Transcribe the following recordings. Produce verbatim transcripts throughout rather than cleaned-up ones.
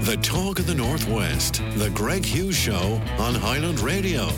The talk of the Northwest, the Greg Hughes Show on Highland Radio.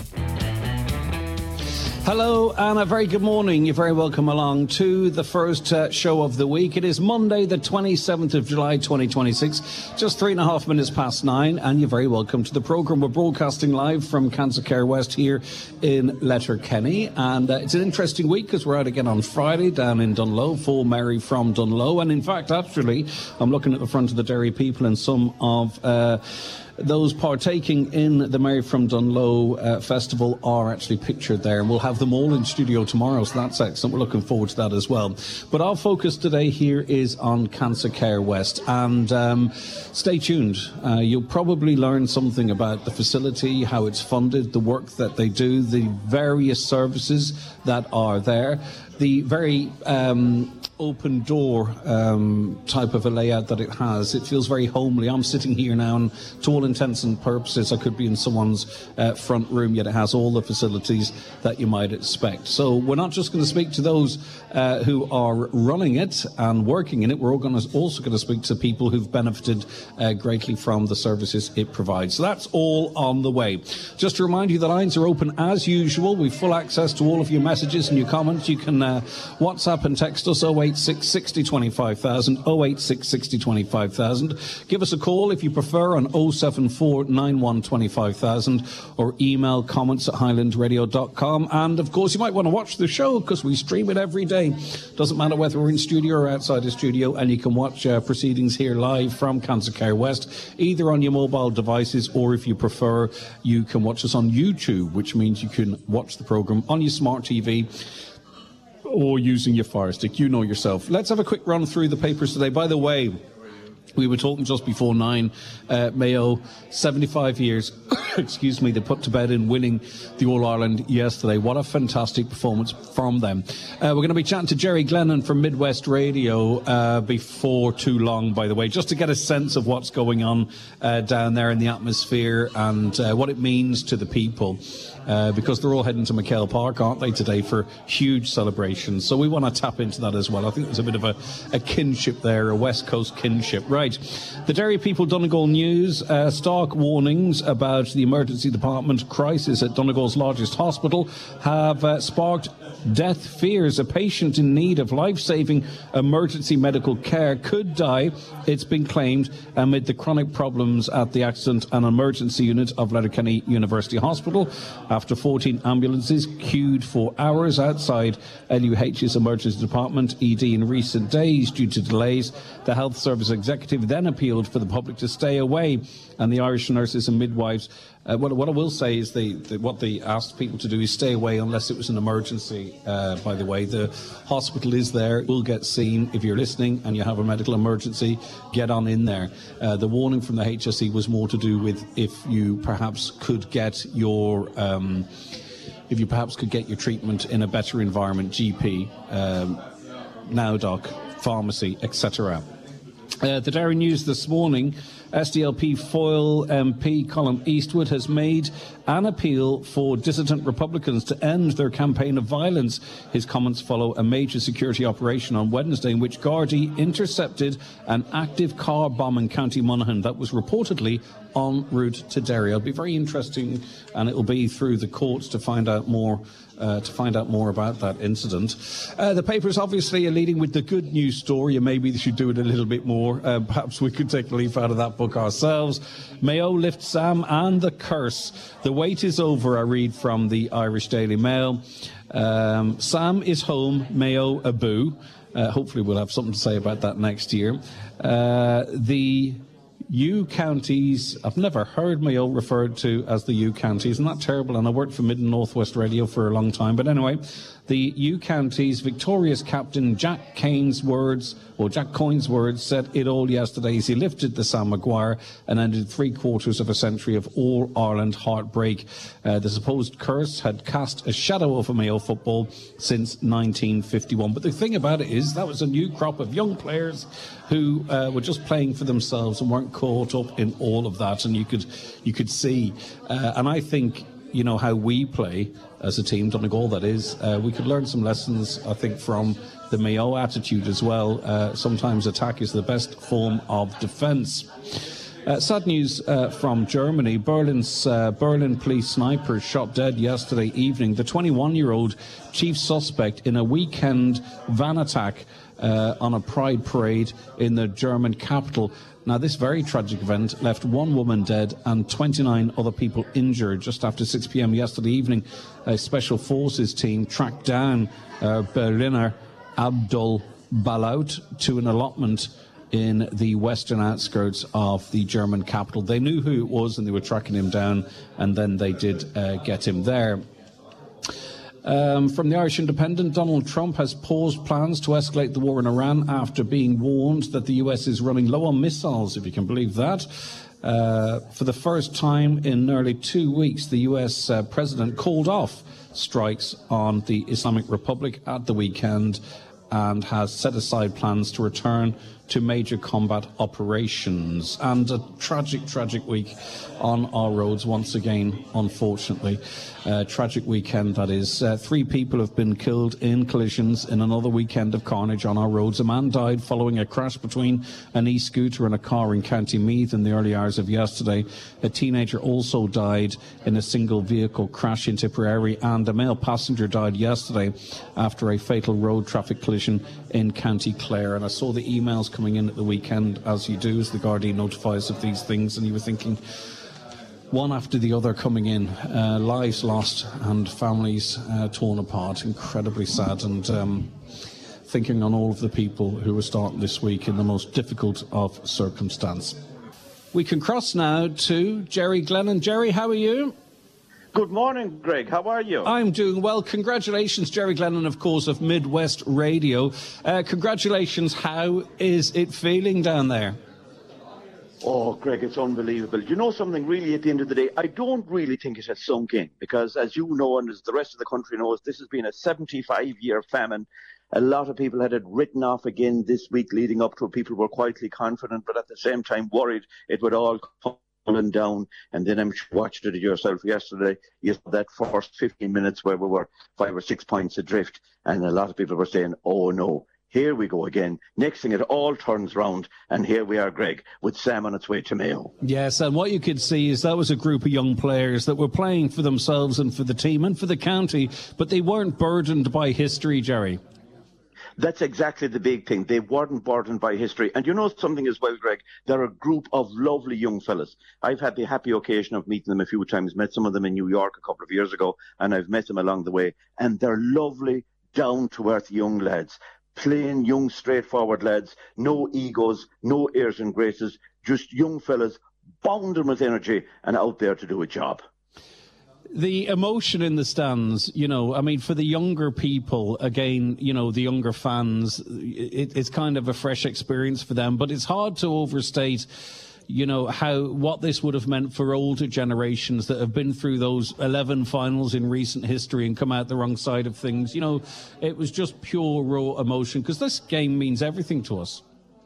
Hello and a very good morning. You're very welcome along to the first uh, show of the week. It is Monday, the twenty-seventh of July, twenty twenty-six, just three and a half minutes past nine, and you're very welcome to the programme. We're broadcasting live from Cancer Care West here in Letterkenny, and uh, it's an interesting week because we're out again on Friday down in Dunlow, for Mary from Dunlow, and in fact, actually, I'm looking at the front of the Derry people and some of Uh, those partaking in the Mary from Dunlow uh, festival are actually pictured there, and we'll have them all in studio tomorrow, so that's excellent. We're looking forward to that as well. But our focus today here is on Cancer Care West, and um, stay tuned. Uh, you'll probably learn something about the facility, how it's funded, the work that they do, the various services that are there, the very um, open door um, type of a layout that it has. It feels very homely. I'm sitting here now, and to all intents and purposes, I could be in someone's uh, front room, yet it has all the facilities that you might expect. So we're not just going to speak to those uh, who are running it and working in it. We're all going to also going to speak to people who've benefited uh, greatly from the services it provides. So that's all on the way. Just to remind you, the lines are open as usual. We've full access to all of your messages and your comments. You can uh, WhatsApp and text us oh eight six, six oh, twenty-five thousand, oh eight six, six oh, twenty-five thousand. Give us a call if you prefer on oh seven four, nine one, twenty-five thousand, or email comments at highland radio dot com. And of course, you might want to watch the show because we stream it every day. Doesn't matter whether we're in studio or outside the studio, and you can watch uh, proceedings here live from Cancer Care West, either on your mobile devices, or if you prefer, you can watch us on YouTube, which means you can watch the programme on your smart T V or using your Fire Stick. You know yourself. Let's have a quick run through the papers today. By the way, we were talking just before nine, uh, Mayo, seventy-five years, excuse me, they put to bed in winning the All-Ireland yesterday. What a fantastic performance from them. Uh, we're going to be chatting to Jerry Glennon from Midwest Radio uh, before too long, by the way, just to get a sense of what's going on uh, down there in the atmosphere and uh, what it means to the people. Uh, because they're all heading to McHale Park, aren't they, today for huge celebrations. So we want to tap into that as well. I think there's a bit of a, a kinship there, a West Coast kinship. Right. The Derry People Donegal News, uh, stark warnings about the emergency department crisis at Donegal's largest hospital have uh, sparked death fears. A patient in need of life-saving emergency medical care could die, it's been claimed, amid the chronic problems at the accident and emergency unit of Letterkenny University Hospital, after fourteen ambulances queued for hours outside L U H's emergency department E D in recent days due to delays. The health service executive then appealed for the public to stay away, and the Irish nurses and midwives, uh, what, what I will say is they, they, what they asked people to do is stay away unless it was an emergency. Uh, by the way, the hospital is there, will get seen. If you're listening and you have a medical emergency, get on in there. Uh, the warning from the H S E was more to do with if you perhaps could get your um, if you perhaps could get your treatment in a better environment, G P, um, NowDoc, pharmacy, et cetera. Uh, the Derry News this morning, S D L P Foyle M P Colin Eastwood has made an appeal for dissident Republicans to end their campaign of violence. His comments follow a major security operation on Wednesday in which Gardaí intercepted an active car bomb in County Monaghan that was reportedly en route to Derry. It'll be very interesting, and it'll be through the courts to find out more Uh, to find out more about that incident. Uh, the papers obviously are leading with the good news story, and maybe they should do it a little bit more. Uh, perhaps we could take a leaf out of that book ourselves. Mayo lifts Sam and the curse. The wait is over, I read from the Irish Daily Mail. Um, Sam is home, Mayo a boo. Uh, hopefully we'll have something to say about that next year. Uh, the U counties, I've never heard Mayo referred to as the U counties, isn't that terrible? And I worked for Mid and Northwest Radio for a long time. But anyway, the U counties victorious captain Jack Kane's words, or Jack Coyne's words, said it all yesterday as he lifted the Sam Maguire and ended three quarters of a century of All-Ireland heartbreak. Uh, the supposed curse had cast a shadow over Mayo football since nineteen fifty-one. But the thing about it is that was a new crop of young players who uh, were just playing for themselves and weren't caught up in all of that. And you could, you could see, uh, and I think, you know, how we play as a team, Donegal that is, uh, we could learn some lessons, I think, from the Mayo attitude as well. Uh, sometimes attack is the best form of defence. Uh, sad news uh, from Germany. Berlin's uh, Berlin police snipers shot dead yesterday evening the twenty-one-year-old chief suspect in a weekend van attack uh, on a pride parade in the German capital. Now, this very tragic event left one woman dead and twenty-nine other people injured. Just after six p.m. yesterday evening, a special forces team tracked down uh, Berliner Abdul Balaut to an allotment in the western outskirts of the German capital. They knew who it was and they were tracking him down, and then they did uh, get him there. Um, from the Irish Independent, Donald Trump has paused plans to escalate the war in Iran after being warned that the U S is running low on missiles, if you can believe that. Uh, for the first time in nearly two weeks, the U S uh, president called off strikes on the Islamic Republic at the weekend and has set aside plans to return to major combat operations. And a tragic, tragic week on our roads once again, unfortunately. Uh, tragic weekend, that is. Uh, three people have been killed in collisions in another weekend of carnage on our roads. A man died following a crash between an e-scooter and a car in County Meath in the early hours of yesterday. A teenager also died in a single vehicle crash in Tipperary, and a male passenger died yesterday after a fatal road traffic collision in County Clare. And I saw the emails coming in at the weekend, as you do, as the Gardaí notifies of these things, and you were thinking, one after the other coming in, uh, lives lost and families uh, torn apart. Incredibly sad, and um, thinking on all of the people who were starting this week in the most difficult of circumstance. We can cross now to Jerry Glennon. Jerry, how are you? Good morning, Greg. How are you? I'm doing well. Congratulations, Jerry Glennon, of course, of Midwest Radio. Uh, congratulations. How is it feeling down there? Oh, Greg, it's unbelievable. You know something, really, at the end of the day, I don't really think it has sunk in because, as you know, and as the rest of the country knows, this has been a seventy-five-year famine. A lot of people had it written off again this week leading up to it. People were quietly confident, but at the same time worried it would all come down. And then I'm sure you watched it yourself yesterday. You saw that first fifteen minutes where we were five or six points adrift, and a lot of people were saying, oh no, here we go again. Next thing, it all turns round, and here we are, Greg, with Sam on its way to Mayo. Yes, and what you could see is that was a group of young players that were playing for themselves and for the team and for the county, but they weren't burdened by history, Jerry. That's exactly the big thing. They weren't burdened by history. And you know something as well, Greg? They're a group of lovely young fellas. I've had the happy occasion of meeting them a few times, met some of them in New York a couple of years ago, and I've met them along the way. And they're lovely, down-to-earth young lads. Plain, young, straightforward lads. No egos, no airs and graces. Just young fellas, bounding with energy and out there to do a job. The emotion in the stands, you know, I mean, for the younger people, again, you know, the younger fans, it, it's kind of a fresh experience for them. But it's hard to overstate, you know, how what this would have meant for older generations that have been through those eleven finals in recent history and come out the wrong side of things. You know, it was just pure, raw emotion, because this game means everything to us.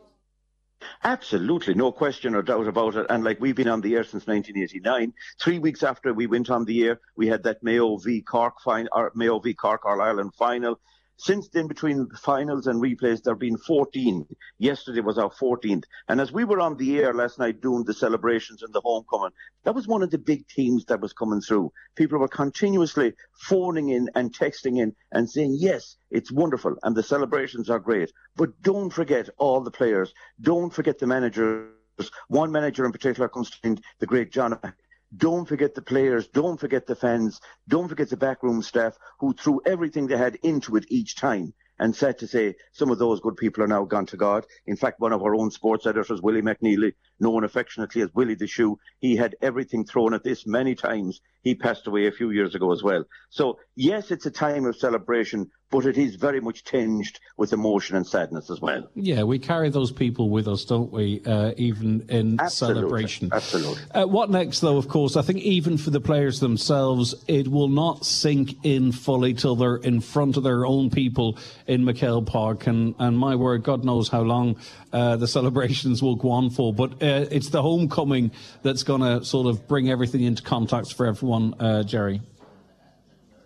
Absolutely, no question or doubt about it. And like, we've been on the air since nineteen eighty-nine. Three weeks after we went on the air, we had that Mayo v Cork final, or Mayo v Cork All Ireland final. Since then, between finals and replays, there have been fourteen. Yesterday was our fourteenth. And as we were on the air last night doing the celebrations and the homecoming, that was one of the big themes that was coming through. People were continuously phoning in and texting in and saying, yes, it's wonderful and the celebrations are great. But don't forget all the players. Don't forget the managers. One manager in particular comes to mind, the great John. Don't forget the players, don't forget the fans, don't forget the backroom staff who threw everything they had into it each time. And sad to say, some of those good people are now gone to God. In fact, one of our own sports editors, Willie McNeely, known affectionately as Willie the Shoe, he had everything thrown at this many times. He passed away a few years ago as well. So, yes, it's a time of celebration, but it is very much tinged with emotion and sadness as well. Yeah, we carry those people with us, don't we, uh, even in absolutely, celebration. Absolutely. Uh, what next, though, of course, I think even for the players themselves, it will not sink in fully till they're in front of their own people in McHale Park. And, and my word, God knows how long uh, the celebrations will go on for. But uh, it's the homecoming that's going to sort of bring everything into context for everyone, uh, Jerry.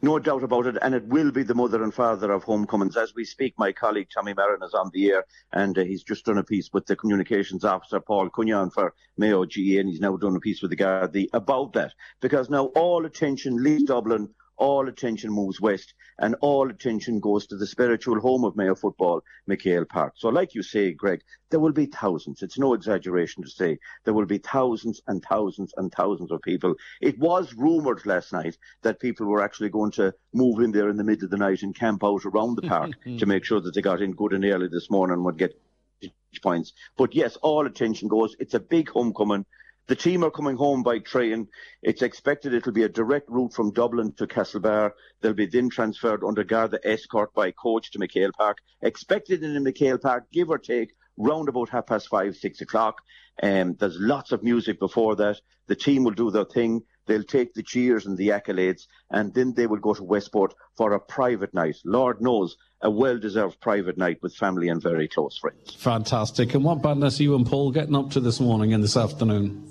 no doubt about it, and it will be the mother and father of homecomings. As we speak, my colleague Tommy Marin is on the air, and uh, he's just done a piece with the communications officer, Paul Cunyan, for Mayo G A, and he's now done a piece with the Gardaí about that, because now all attention leaves Dublin, all attention moves west, and all attention goes to the spiritual home of Mayo football, McHale Park. So like you say, Greg, there will be thousands. It's no exaggeration to say there will be thousands and thousands and thousands of people. It was rumoured last night that people were actually going to move in there in the middle of the night and camp out around the park to make sure that they got in good and early this morning and would get points. But yes, all attention goes. It's a big homecoming. The team are coming home by train. It's expected it'll be a direct route from Dublin to Castlebar. They'll be then transferred under Garda escort by coach to McHale Park. Expected in the McHale Park, give or take, round about half past five, six o'clock. Um, there's lots of music before that. The team will do their thing. They'll take the cheers and the accolades, and then they will go to Westport for a private night. Lord knows, a well-deserved private night with family and very close friends. Fantastic. And what badness are you and Paul getting up to this morning and this afternoon?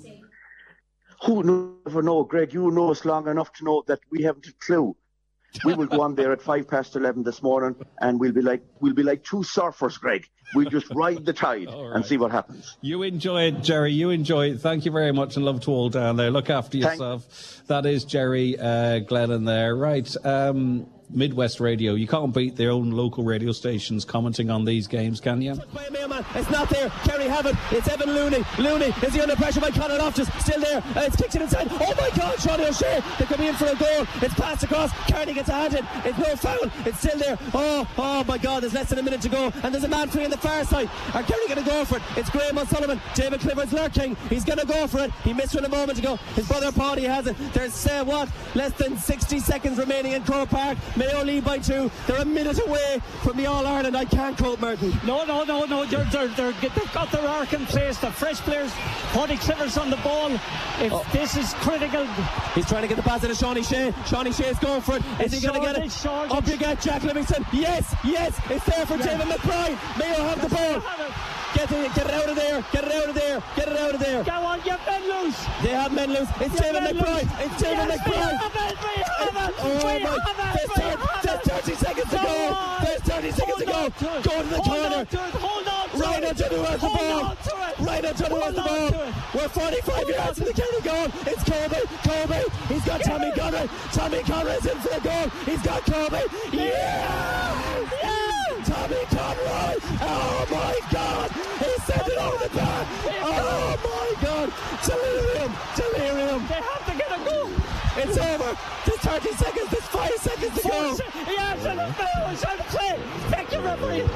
Who never know, Greg? You know us long enough to know that we haven't a clue. We will go on there at five past eleven this morning, and we'll be like we'll be like two surfers, Greg. We'll just ride the tide right. and see what happens. You enjoy it, Jerry. You enjoy it. Thank you very much, and love to all down there. Look after yourself. Thank- that is Jerry uh, Glennon there. Right. Um, Midwest Radio. You can't beat their own local radio stations commenting on these games, can you? It's not there. Kerry have it. It's Evan Looney. Looney is he under pressure by Conor Loftus. Still there. Uh, it's kicked it inside. Oh my God, Sean O'Shea. They could be in for a goal. It's passed across. Kearney gets a hand in. It's no foul. It's still there. Oh, oh my God. There's less than a minute to go. And there's a man free on the far side. Are Kerry going to go for it? It's Graham O'Sullivan. David Clifford's lurking. He's going to go for it. He missed one a moment ago. His brother Paddy has it. There's uh, what? Less than sixty seconds remaining in Croke Park. Mayo lead by two. They're a minute away from the All-Ireland. I can't cope, Murphy. No, no, no, no. They're, they're, they're, they've got their arc in place. The fresh players. Paddy Clifford's on the ball. If oh. This is critical. He's trying to get the pass into Shawnee Shea. Shawnee Shea's going for it. Is it's he going to get it? Short, Up you get Jack Livingston. Yes, yes. It's there for yeah. David McBride. Mayo have the ball. Get it, get it out of there. Get it out of there. Get it out of there. Go on, get men loose. They have men loose. It's get David McBride. Loose. It's David yes, McBride. We have it. We have it. Oh we my. Have it. There's, we there's thirty seconds to go. on. There's thirty seconds to go. To go to the Hold corner. On to it. Hold on to right it. until the rest of the ball. Right until the rest of the ball. We're forty-five yards from the county goal. It's Kobe. Kobe. He's got yes. Tommy Conroy. Tommy Conroy's in for the goal. He's got Kobe. Yeah! Yeah! Tommy Conroy. Oh my God. He sent it over the bar. Oh my God. Delirium. Delirium. They have to get a goal. It's over. There's thirty seconds. There's five seconds to go. Se- yes, and the bell is out of play. Thank you, referee.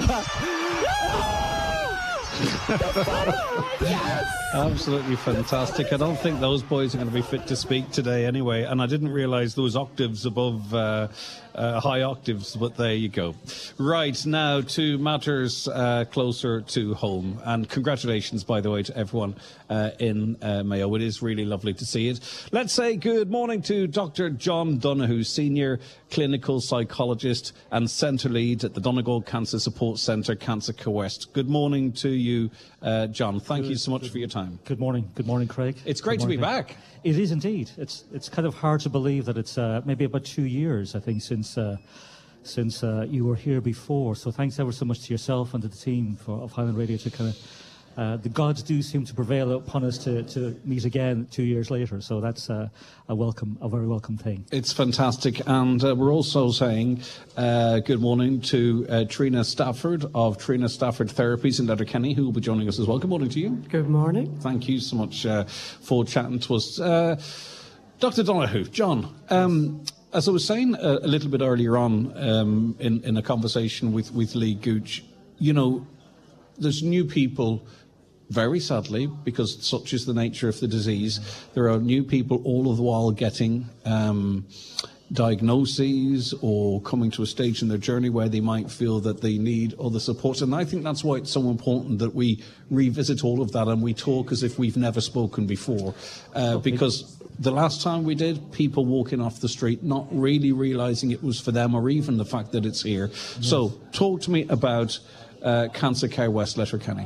Yes. Absolutely fantastic. I don't think those boys are going to be fit to speak today anyway, and I didn't realise those octaves above uh, uh, high octaves, but there you go. Right, now to matters uh, closer to home, and congratulations, by the way, to everyone uh, in uh, Mayo. It is really lovely to see it. Let's say good morning to Doctor John Donoghue, Senior Clinical Psychologist and Centre Lead at the Donegal Cancer Support Centre, Cancer West. Good morning to you, uh, John. Thank good, you so much good, for your time. Good morning. Good morning, Craig. It's great good to be morning. back. It is indeed. It's it's kind of hard to believe that it's uh, maybe about two years, I think, since uh, since uh, you were here before. So thanks ever so much to yourself and to the team for, of Highland Radio to kind of Uh, the gods do seem to prevail upon us to, to meet again two years later. So that's uh, a welcome, a very welcome thing. It's fantastic. And uh, we're also saying uh, good morning to uh, Trina Stafford of Trina Stafford Therapies in Letterkenny, who will be joining us as well. Good morning to you. Good morning. Thank you so much uh, for chatting to us. Uh, Doctor Donoghue, John, um, as I was saying a, a little bit earlier on um, in, in a conversation with, with Lee Gooch, you know, there's new people. Very sadly, because such is the nature of the disease, there are new people all of the while getting um, diagnoses or coming to a stage in their journey where they might feel that they need other support. And I think that's why it's so important that we revisit all of that and we talk as if we've never spoken before. Uh, okay. Because the last time we did, people walking off the street, not really realising it was for them or even the fact that it's here. Yes. So talk to me about uh, Cancer Care West, Letterkenny?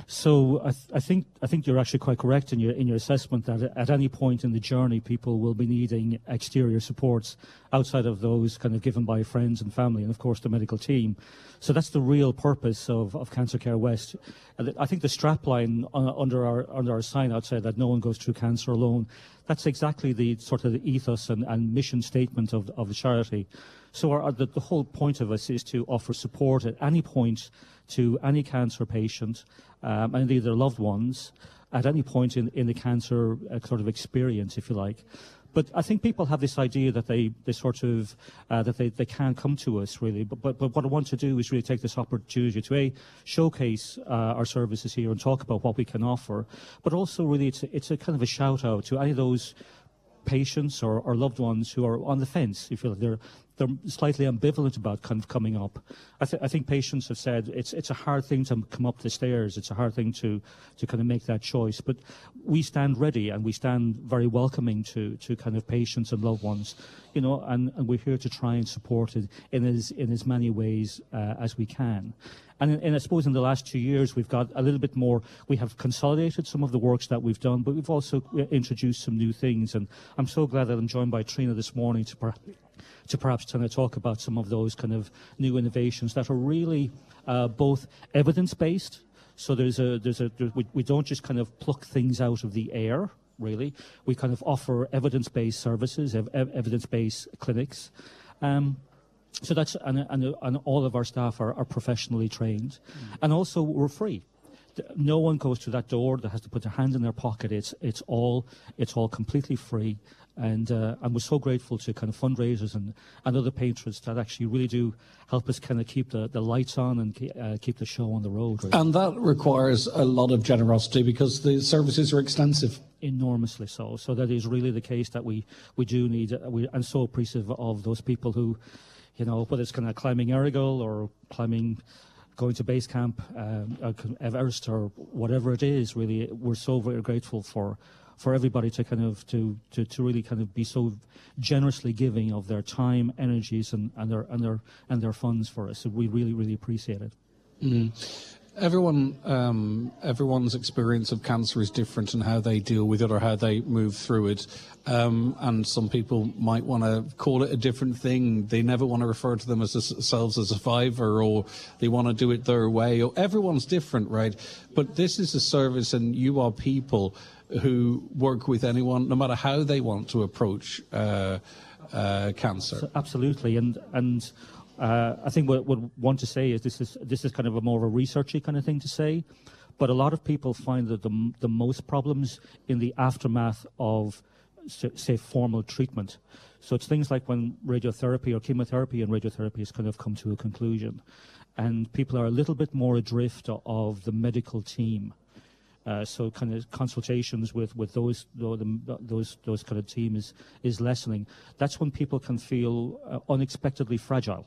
So I, th- I think I think you're actually quite correct in your in your assessment that at any point in the journey, people will be needing exterior supports outside of those kind of given by friends and family, and of course the medical team. So that's the real purpose of, of Cancer Care West. And I think the strapline uh, under our under our sign outside, that no one goes through cancer alone, that's exactly the sort of the ethos and, and mission statement of of the charity. So our, the, the whole point of us is to offer support at any point to any cancer patient um, and indeed their loved ones at any point in, in the cancer uh, sort of experience, if you like. But I think people have this idea that they, they sort of, uh, that they, they can't come to us, really. But, but, but what I want to do is really take this opportunity to, A, showcase uh, our services here and talk about what we can offer. But also, really, it's a, it's a kind of a shout-out to any of those patients or, or loved ones who are on the fence, if you like. They're, they're slightly ambivalent about kind of coming up. I, th- I think patients have said it's it's a hard thing to come up the stairs. It's a hard thing to, to kind of make that choice. But we stand ready and we stand very welcoming to, to kind of patients and loved ones, you know, and, and we're here to try and support it in as, in as many ways uh, as we can. And, and I suppose in the last two years, we've got a little bit more, we have consolidated some of the works that we've done, but we've also introduced some new things. And I'm so glad that I'm joined by Trina this morning to, per, to perhaps kind of talk about some of those kind of new innovations that are really uh, both evidence-based. So there's a, there's a, there, we, we don't just kind of pluck things out of the air, really. We kind of offer evidence-based services, ev- evidence-based clinics. Um, So that's and, and, and all of our staff are, are professionally trained, mm. and also we're free. No one goes to that door that has to put their hand in their pocket. It's it's all it's all completely free, and uh, and we're so grateful to kind of fundraisers and, and other patrons that actually really do help us kind of keep the, the lights on and uh, keep the show on the road. Really. And that requires a lot of generosity because the services are extensive. Enormously so. So that is really the case that we we do need. Uh, we I'm so appreciative of those people who, you know, whether it's kind of climbing Errigal or climbing, going to base camp, um, Everest or whatever it is, really, we're so very grateful for for everybody to kind of, to, to, to really kind of be so generously giving of their time, energies and, and their and their and their funds for us. So we really, really appreciate it. Mm. Everyone, um, everyone's experience of cancer is different and how they deal with it or how they move through it. Um, and some people might want to call it a different thing. They never want to refer to them as themselves as a survivor, or they want to do it their way. Or everyone's different, right? But this is a service, and you are people who work with anyone, no matter how they want to approach uh, uh, cancer. So absolutely, and and. Uh, I think what, what I want to say is this is this is kind of a more of a researchy kind of thing to say, but a lot of people find that the the most problems in the aftermath of, say, formal treatment. So it's things like when radiotherapy or chemotherapy and radiotherapy has kind of come to a conclusion, and people are a little bit more adrift of the medical team. Uh, so kind of consultations with, with those those those kind of team is, is lessening. That's when people can feel uh, unexpectedly fragile,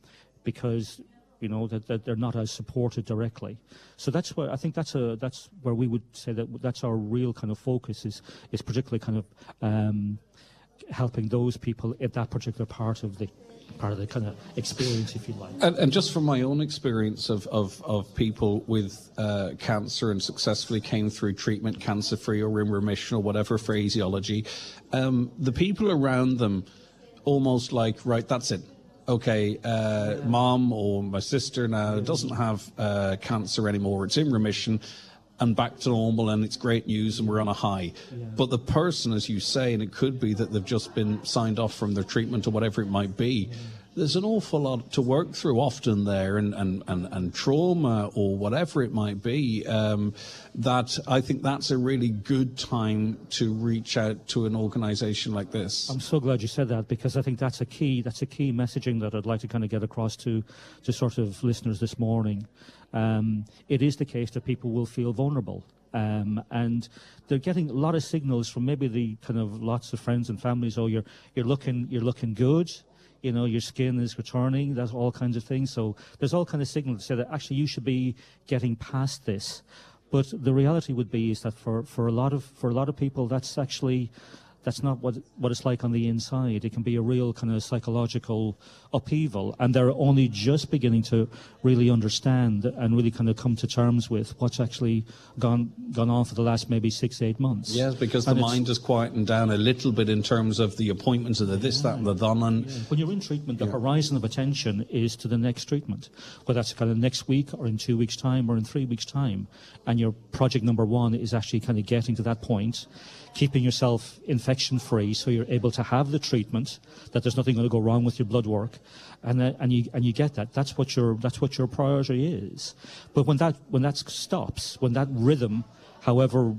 because you know that, that they're not as supported directly. So that's where I think that's a that's where we would say that that's our real kind of focus is is particularly kind of um, helping those people at that particular part of the part of the kind of experience, if you like. And, and just from my own experience of of, of people with uh, cancer and successfully came through treatment, cancer-free or in remission or whatever phraseology, um, the people around them almost like, right, that's it. Okay, uh, mom or my sister now doesn't have uh, cancer anymore. It's in remission and back to normal, and it's great news, and we're on a high. Yeah. But the person, as you say, and it could be that they've just been signed off from their treatment or whatever it might be, yeah. There's an awful lot to work through often there, and, and, and, and trauma or whatever it might be, um, that I think that's a really good time to reach out to an organisation like this. I'm so glad you said that, because I think that's a key, that's a key messaging that I'd like to kind of get across to, to sort of listeners this morning. Um, it is the case that people will feel vulnerable. Um, and they're getting a lot of signals from maybe the kind of lots of friends and families. Oh, you're you're looking you're looking good. You know, your skin is returning. That's all kinds of things. So there's all kinds of signals to say that actually you should be getting past this. But the reality would be is that for, for a lot of for a lot of people, that's actually that's not what what it's like on the inside. It can be a real kind of psychological upheaval, and they're only just beginning to really understand and really kind of come to terms with what's actually gone gone on for the last maybe six, eight months. Yes, because and the mind is quietened down a little bit in terms of the appointments of the this, yeah. that, and the that. And yeah. When you're in treatment, the yeah. horizon of attention is to the next treatment, whether that's kind of next week or in two weeks' time or in three weeks' time, and your project number one is actually kind of getting to that point, keeping yourself infection-free so you're able to have the treatment, that there's nothing going to go wrong with your blood work, and uh, and you and you get that. That's what your that's what your priority is. But when that when that stops, when that rhythm, however,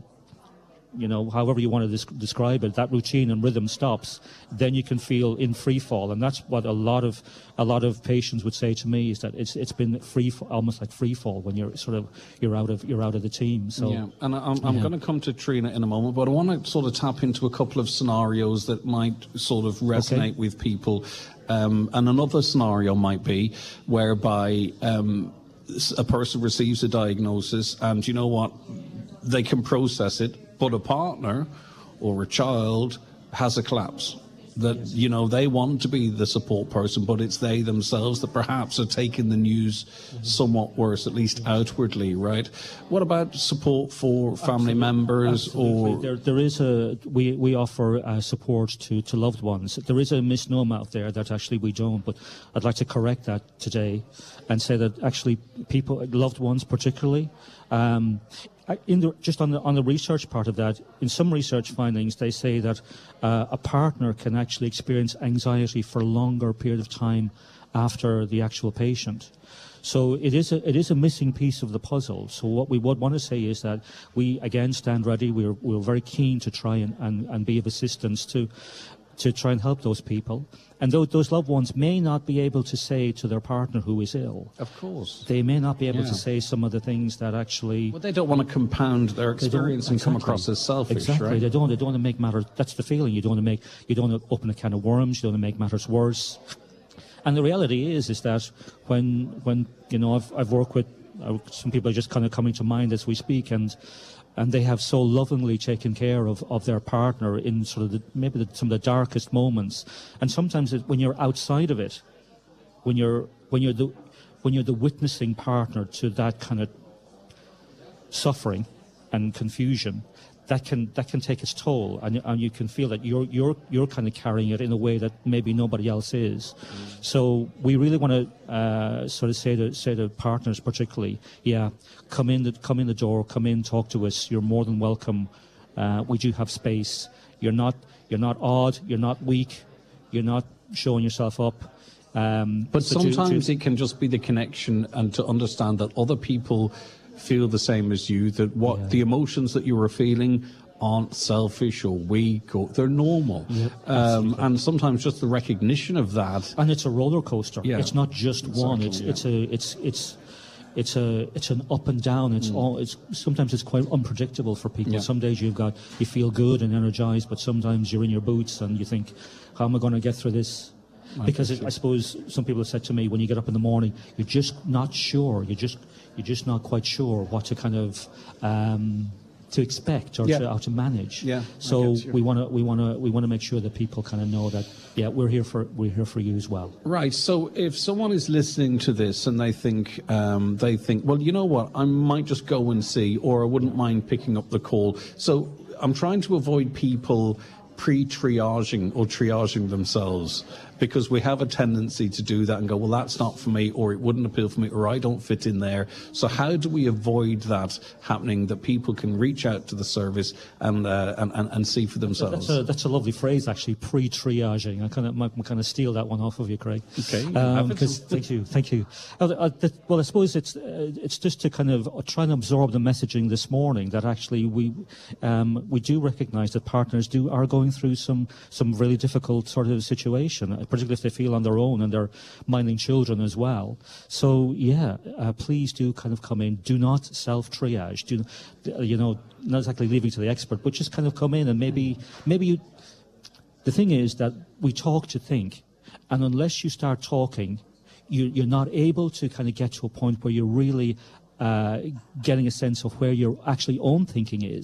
you know, however you want to des- describe it, that routine and rhythm stops, then you can feel in free fall, and that's what a lot of a lot of patients would say to me, is that it's it's been free, almost like free fall when you're sort of you're out of you're out of the team. So yeah, and I'm, I'm yeah. going to come to Trina in a moment, but I want to sort of tap into a couple of scenarios that might sort of resonate okay. with people, um, and another scenario might be whereby um, a person receives a diagnosis, and you know what, they can process it. But a partner or a child has a collapse. That, you know, they want to be the support person, but it's they themselves that perhaps are taking the news somewhat worse, at least outwardly, right? What about support for family Absolutely. members? Absolutely. or there, there is a we we offer uh, support to, to loved ones. There is a misnomer out there that actually we don't, but I'd like to correct that today and say that actually people, loved ones particularly, um, In the, just on the on the research part of that, in some research findings, they say that uh, a partner can actually experience anxiety for a longer period of time after the actual patient. So it is a, it is a missing piece of the puzzle. So what we would want to say is that we, again, stand ready. We're, we're very keen to try and, and, and be of assistance to to try and help those people. And though those loved ones may not be able to say to their partner who is ill, of course, they may not be able yeah. to say some of the things that actually. Well, they don't want to compound their experience and exactly. come across as selfish, exactly. right? They don't. They don't want to make matters. That's the feeling. You don't want to make. You don't want to open a can of worms. You don't want to make matters worse. And the reality is, is that when when you know, I've I've worked with uh, some people are just kind of coming to mind as we speak, and. And they have so lovingly taken care of, of their partner in sort of the, maybe the, some of the darkest moments. And sometimes it, when you're outside of it, when you're when you're the when you're the witnessing partner to that kind of suffering and confusion, that can that can take its toll, and, and you can feel that you're you're you're kind of carrying it in a way that maybe nobody else is. Mm. So we really want to uh, sort of say to say to partners, particularly, yeah, come in the come in the door, come in, talk to us. You're more than welcome. Uh, we do have space. You're not you're not odd. You're not weak. You're not showing yourself up. Um, but so sometimes to, to, it can just be the connection and to understand that other people feel the same as you, that what yeah. the emotions that you were feeling aren't selfish or weak, or they're normal. Yep, um, and sometimes just the recognition of that. And it's a roller coaster. Yeah. It's not just exactly, one. It's yeah. it's a it's it's it's a it's an up and down. It's mm. all it's sometimes it's quite unpredictable for people. Yeah. Some days you've got you feel good and energized, but sometimes you're in your boots and you think, how am I going to get through this? Because it, I suppose some people have said to me, when you get up in the morning, you're just not sure. You're just you're just not quite sure what to kind of um, to expect or yeah. to, how to manage. Yeah, so we want to we want to we want to make sure that people kind of know that yeah, we're here for we're here for you as well. Right. So if someone is listening to this and they think um, they think, well, you know what, I might just go and see, or I wouldn't mind picking up the call. So I'm trying to avoid people pre-triaging or triaging themselves, because we have a tendency to do that and go, well, that's not for me, or it wouldn't appeal for me, or I don't fit in there. So how do we avoid that happening, that people can reach out to the service and uh, and, and, and see for themselves? That's a, that's a lovely phrase, actually, pre-triaging. I kind of might kind of steal that one off of you, Craig. Okay. Um, thank you, thank you. Uh, uh, that, well, I suppose it's uh, it's just to kind of try and absorb the messaging this morning that actually we um, we do recognise that partners do are going through some some really difficult sort of situation, particularly if they feel on their own and they're minding children as well. So yeah, uh, please do kind of come in. Do not self-triage. Do you know, not exactly leaving to the expert, but just kind of come in and maybe maybe you. The thing is that we talk to think, and unless you start talking, you, you're not able to kind of get to a point where you're really uh, getting a sense of where your actually own thinking is,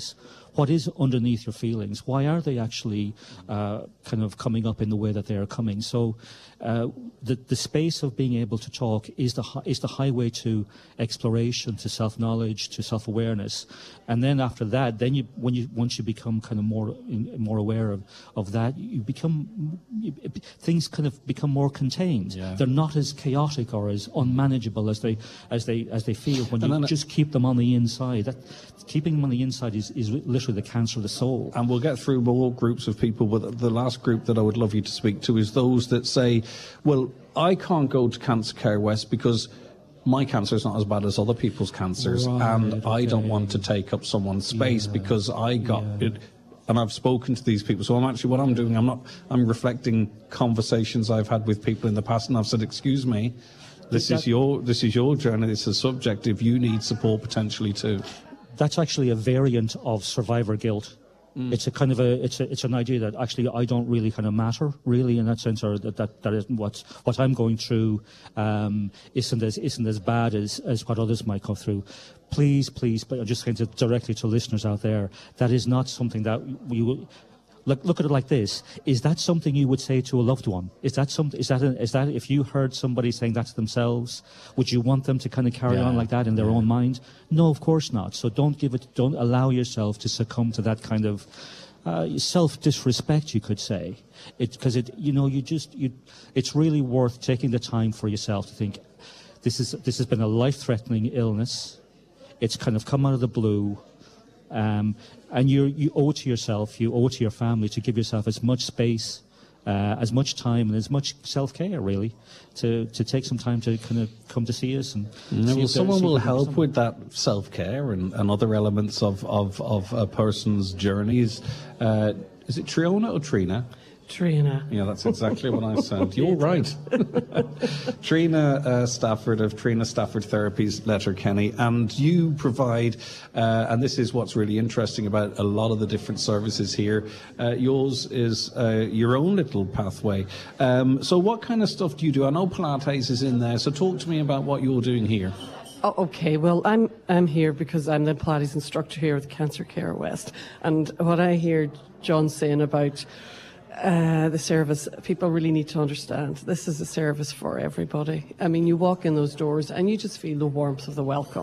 what is underneath your feelings? Why are they actually uh, kind of coming up in the way that they are coming? So uh, the the space of being able to talk is the is the highway to exploration, to self-knowledge, to self-awareness, and then after that, then you when you once you become kind of more more aware of, of that, you become you, things kind of become more contained. Yeah. They're not as chaotic or as unmanageable as they as they as they feel when And you then just keep them on the inside. That keeping them on the inside is, is literally the cancer of the soul. And we'll get through more groups of people, but the last group that I would love you to speak to is those that say, well, I can't go to Cancer Care West because my cancer is not as bad as other people's cancers, Right, and okay. I don't want to take up someone's space Yeah, because I got yeah. it. And I've spoken to these people. So I'm actually, what I'm doing, I'm not, I'm reflecting conversations I've had with people in the past, and I've said, excuse me, this That- is your, this is your journey, this is subjective, you need support potentially too. That's actually a variant of survivor guilt. Mm. It's a kind of a it's a it's an idea that actually I don't really kind of matter really in that sense, or that that, that isn't what what I'm going through um, isn't as isn't as bad as, as what others might go through. Please, please, but I'm just saying to directly to listeners out there, that is not something that we will. Look, look at it like this. Is that something you would say to a loved one? Is that something? Is that? A, is that if you heard somebody saying that to themselves, would you want them to kind of carry Yeah. on like that in their Yeah. own mind? No, of course not. So don't give it. Don't allow yourself to succumb to that kind of uh, self-disrespect, you could say. It because it. You know, you just you. It's really worth taking the time for yourself to think. This is this has been a life-threatening illness. It's kind of come out of the blue. Um, and you you owe to yourself, you owe to your family to give yourself as much space, uh, as much time, and as much self-care, really, to, to take some time to kind of come to see us. And Yeah, see well, if there- someone see if will we can do help something. with that self-care and, and other elements of, of, of a person's journeys. Uh, is it Triona or Trina? Trina. Yeah, that's exactly what I said. You're right. Trina uh, Stafford of Trina Stafford Therapies, Letterkenny, and you provide, uh, and this is what's really interesting about a lot of the different services here, uh, yours is uh, your own little pathway. Um, so what kind of stuff do you do? I know Pilates is in there, so talk to me about what you're doing here. Oh, okay, well, I'm I'm here because I'm the Pilates instructor here at Cancer Care West, and what I hear John saying about Uh, the service, people really need to understand this is a service for everybody. I mean, you walk in those doors and you just feel the warmth of the welcome.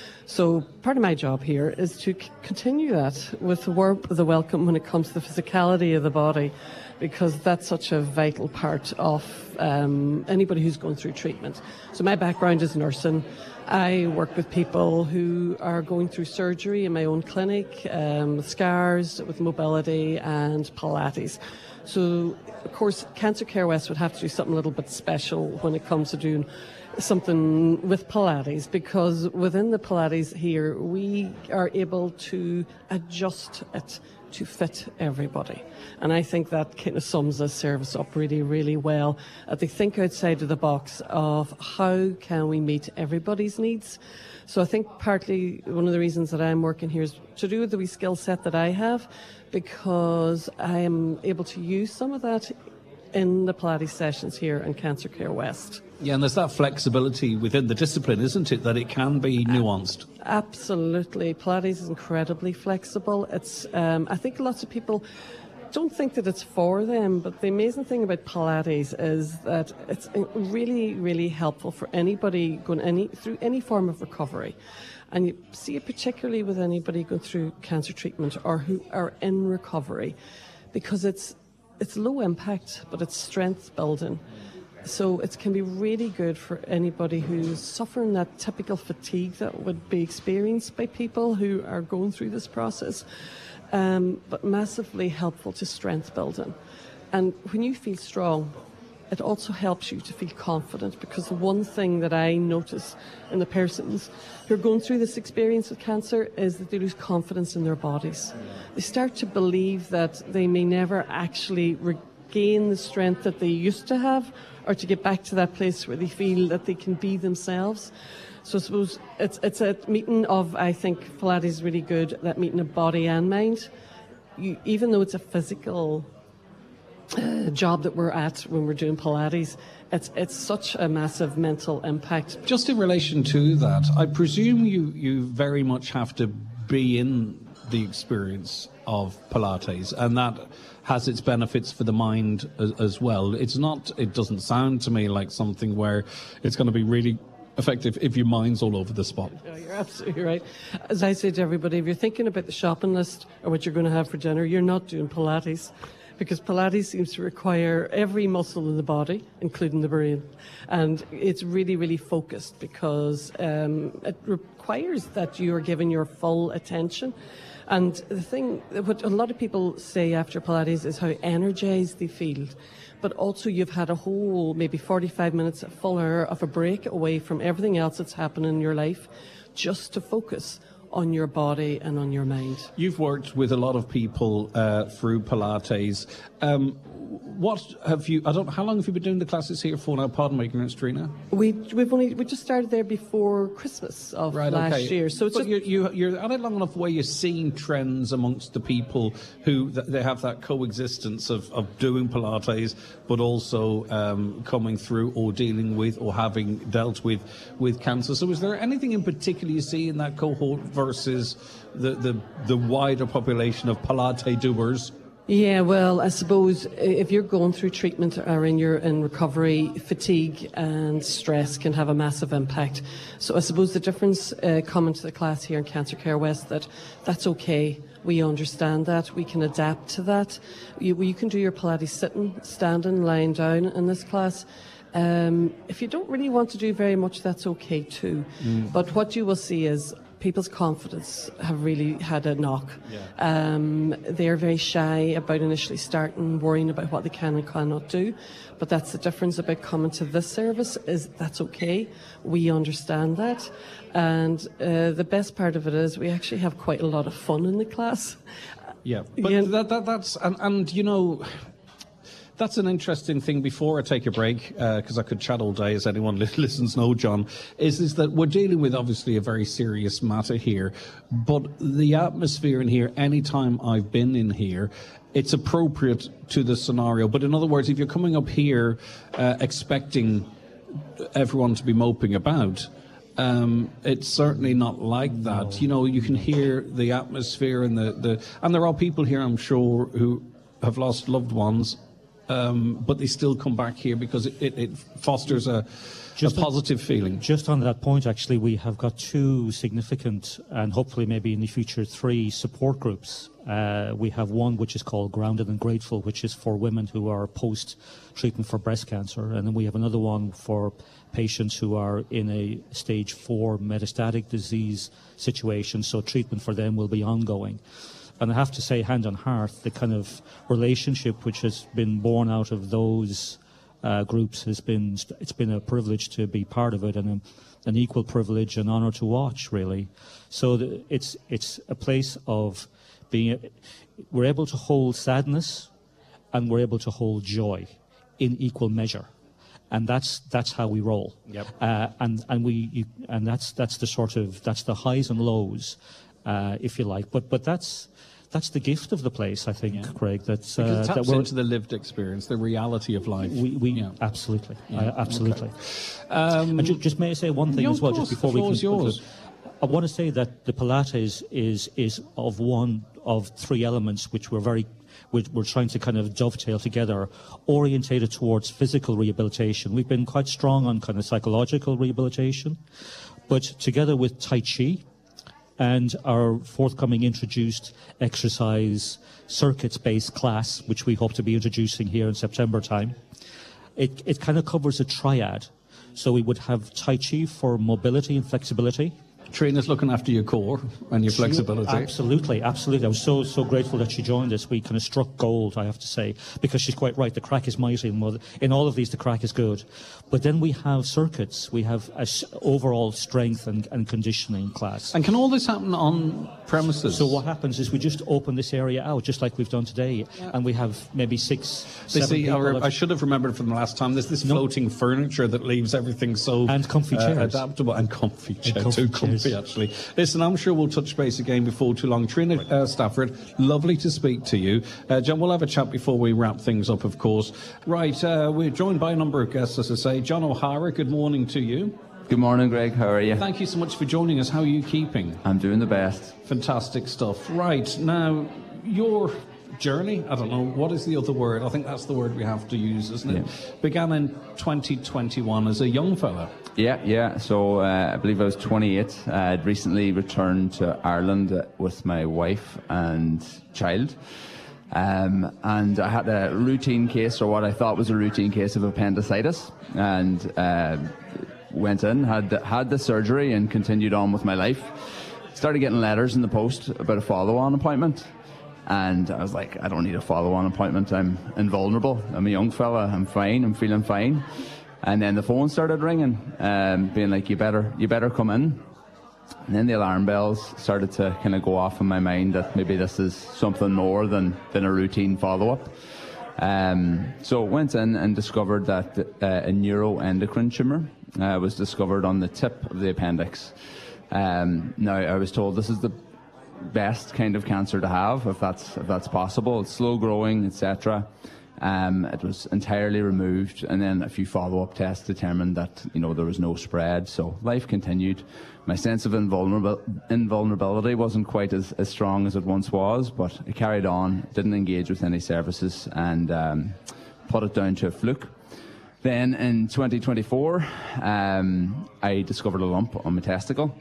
So part of my job here is to c- continue that with the warmth of the welcome when it comes to the physicality of the body, because that's such a vital part of um, anybody who's going through treatment. So my background is nursing. I work with people who are going through surgery in my own clinic, um, with scars, with mobility and Pilates. So, of course, Cancer Care West would have to do something a little bit special when it comes to doing something with Pilates, because within the Pilates here, we are able to adjust it to fit everybody. And I think that kind of sums this service up really, really well. Uh, they think outside of the box of how can we meet everybody's needs. So I think partly one of the reasons that I'm working here is to do with the wee skill set that I have, because I am able to use some of that in the Pilates sessions here in Cancer Care West. Yeah, and there's that flexibility within the discipline, isn't it, that it can be nuanced? Absolutely. Pilates is incredibly flexible. It's, um, I think lots of people don't think that it's for them, but the amazing thing about Pilates is that it's really, really helpful for anybody going any through any form of recovery. And you see it particularly with anybody going through cancer treatment or who are in recovery, because it's it's low impact, but it's strength building. So it can be really good for anybody who's suffering that typical fatigue that would be experienced by people who are going through this process, um, but massively helpful to strength building. And when you feel strong, it also helps you to feel confident, because the one thing that I notice in the persons who are going through this experience with cancer is that they lose confidence in their bodies. They start to believe that they may never actually regain the strength that they used to have, or to get back to that place where they feel that they can be themselves. So I suppose it's it's a meeting of, I think Pilates is really good, that meeting of body and mind. You, even though it's a physical uh, job that we're at when we're doing Pilates, it's it's such a massive mental impact. Just in relation to that, I presume you, you very much have to be in the experience of Pilates, and that has its benefits for the mind as, as well. It's not, it doesn't sound to me like something where it's going to be really effective if your mind's all over the spot. Oh, you're absolutely right. As I say to everybody, if you're thinking about the shopping list or what you're going to have for dinner, you're not doing Pilates, because Pilates seems to require every muscle in the body, including the brain. And it's really, really focused, because um, it requires that you are giving your full attention. And the thing, what a lot of people say after Pilates is how energized they feel. But also you've had a whole, maybe forty-five minutes full hour of a break away from everything else that's happening in your life, just to focus on your body and on your mind. You've worked with a lot of people uh, through Pilates. Um, what have you, I don't how long have you been doing the classes here for now? Pardon my ignorance, Trina. We, we've only, we just started there before Christmas of right, last okay. year. So it's but just, you're, you're, you're at it long enough where you're seeing trends amongst the people who, th- they have that coexistence of, of doing Pilates, but also um, coming through or dealing with or having dealt with, with cancer. So is there anything in particular you see in that cohort versus the, the, the wider population of Pilates doers? Yeah, well, I suppose if you're going through treatment or in your in recovery, fatigue and stress can have a massive impact. So I suppose the difference uh, coming to the class here in Cancer Care West, that that's okay. We understand that. We can adapt to that. You, you can do your Pilates sitting, standing, lying down in this class. Um, if you don't really want to do very much, that's okay too. Mm. But what you will see is people's confidence have really had a knock. Yeah. Um, they're very shy about initially starting, worrying about what they can and cannot do. But that's the difference about coming to this service, is that's okay. We understand that. And uh, the best part of it is we actually have quite a lot of fun in the class. Yeah, but yeah. That, that, that's, and, and you know, that's an interesting thing. Before I take a break, because uh, I could chat all day, as anyone li- listens know, John, is, is that we're dealing with obviously a very serious matter here, but the atmosphere in here, anytime I've been in here, it's appropriate to the scenario. But in other words, if you're coming up here uh, expecting everyone to be moping about, Um, it's certainly not like that. No. You know, you can hear the atmosphere and the, the and there are people here, I'm sure, who have lost loved ones, um, but they still come back here because it, it, it fosters a, just a positive on, feeling. Just on that point, actually, we have got two significant, and hopefully maybe in the future three, support groups. Uh, we have one which is called Grounded and Grateful, which is for women who are post-treatment for breast cancer, and then we have another one for patients who are in a stage four metastatic disease situation, so treatment for them will be ongoing. And I have to say, hand on heart, the kind of relationship which has been born out of those uh, groups has been, it's been a privilege to be part of it, and a, an equal privilege and honour to watch, really. So the, it's, it's a place of being, we're able to hold sadness and we're able to hold joy in equal measure. And that's that's how we roll. Yep. Uh, and and we you, and that's that's the sort of that's the highs and lows, uh, if you like. But but that's that's the gift of the place, I think, yeah. Craig. That's uh, because it taps that into the lived experience, the reality of life. We, we yeah. absolutely, yeah. uh, absolutely. Okay. Um, and ju- just may I say one thing yeah, as well, course, just before the we floor can. Is yours. I want to say that the Pilates is is of one of three elements which we're very. We're trying to kind of dovetail together, orientated towards physical rehabilitation. We've been quite strong on kind of psychological rehabilitation, but together with Tai Chi and our forthcoming introduced exercise circuits-based class, which we hope to be introducing here in September time, it, it kind of covers a triad. So we would have Tai Chi for mobility and flexibility. Trina's looking after your core and your she, flexibility. Absolutely, absolutely. I was so so grateful that she joined us. We kind of struck gold, I have to say, because she's quite right. The crack is mighty. In all of these, the crack is good. But then we have circuits. We have a overall strength and, and conditioning class. And can all this happen on premises? So what happens is we just open this area out, just like we've done today, yeah. and we have maybe six, they seven see, people. I, I should have remembered from the last time, there's this no. floating furniture that leaves everything so and comfy chairs. Uh, adaptable. And comfy chairs. And comfy too comfy. Chairs. Actually. Listen, I'm sure we'll touch base again before too long. Trina uh, Stafford, lovely to speak to you. Uh, John, we'll have a chat before we wrap things up, of course. Right, uh, we're joined by a number of guests, as I say. John O'Hara, good morning to you. Good morning, Greg. How are you? Thank you so much for joining us. How are you keeping? I'm doing the best. Fantastic stuff. Right, now, your journey, I don't know, what is the other word? I think that's the word we have to use, isn't it? Yeah. Began in twenty twenty-one as a young fella. Yeah, yeah. So uh, I believe I was twenty-eight. Uh, I'd recently returned to Ireland uh, with my wife and child. Um, and I had a routine case, or what I thought was a routine case of appendicitis. And uh, went in, had the, had the surgery and continued on with my life. Started getting letters in the post about a follow-on appointment. And I was like, I don't need a follow-on appointment. I'm invulnerable. I'm a young fella. I'm fine. I'm feeling fine. And then the phone started ringing, um, being like, you better, you better come in. And then the alarm bells started to kind of go off in my mind that maybe this is something more than, than a routine follow-up. Um, so went in and discovered that uh, a neuroendocrine tumour uh, was discovered on the tip of the appendix. Um, now, I was told this is the best kind of cancer to have, if that's if that's possible. It's slow growing, et cetera. Um, it was entirely removed, and then a few follow-up tests determined that you know there was no spread. So life continued. My sense of invulnerabil- invulnerability wasn't quite as, as strong as it once was, but I carried on, didn't engage with any services, and um, put it down to a fluke. Then in twenty twenty-four, um, I discovered a lump on my testicle.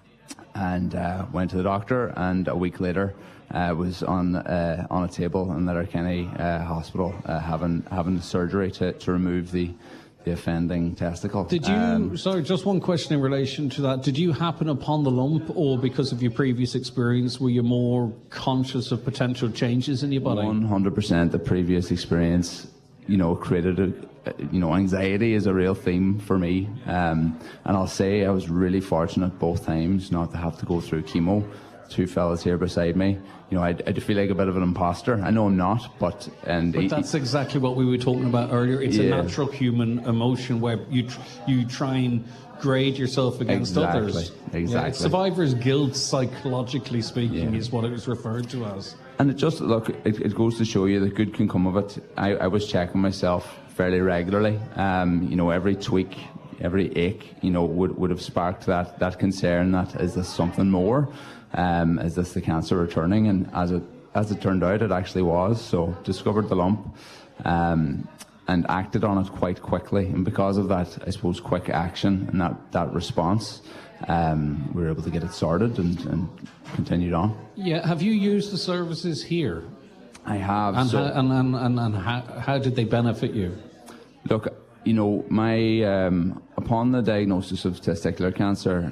And uh, went to the doctor, and a week later uh, was on uh, on a table in Letterkenny uh, Hospital uh, having having surgery to, to remove the the offending testicle. Did you? Um, sorry, just one question in relation to that. Did you happen upon the lump, or because of your previous experience, were you more conscious of potential changes in your body? one hundred percent. The previous experience, you know, created a. You know, anxiety is a real theme for me, um, and I'll say I was really fortunate both times not to have to go through chemo. Two fellas here beside me, you know, I, I feel like a bit of an imposter. I know I'm not, but and but he, that's exactly what we were talking about earlier. It's yeah. a natural human emotion where you tr- you try and grade yourself against exactly, others. Exactly. Yeah, survivor's guilt, psychologically speaking, yeah. is what it was referred to as. And it just look, it, it goes to show you that good can come of it. I, I was checking myself fairly regularly. Um, you know, every tweak, every ache, you know, would, would have sparked that, that concern that is this something more? Um, is this the cancer returning? And as it as it turned out, it actually was. So discovered the lump um, and acted on it quite quickly. And because of that, I suppose, quick action and that, that response, um, we were able to get it sorted and, and continued on. Yeah, have you used the services here? I have. And, so, how, and, and, and, and how, how did they benefit you? Look, you know, my um, upon the diagnosis of testicular cancer,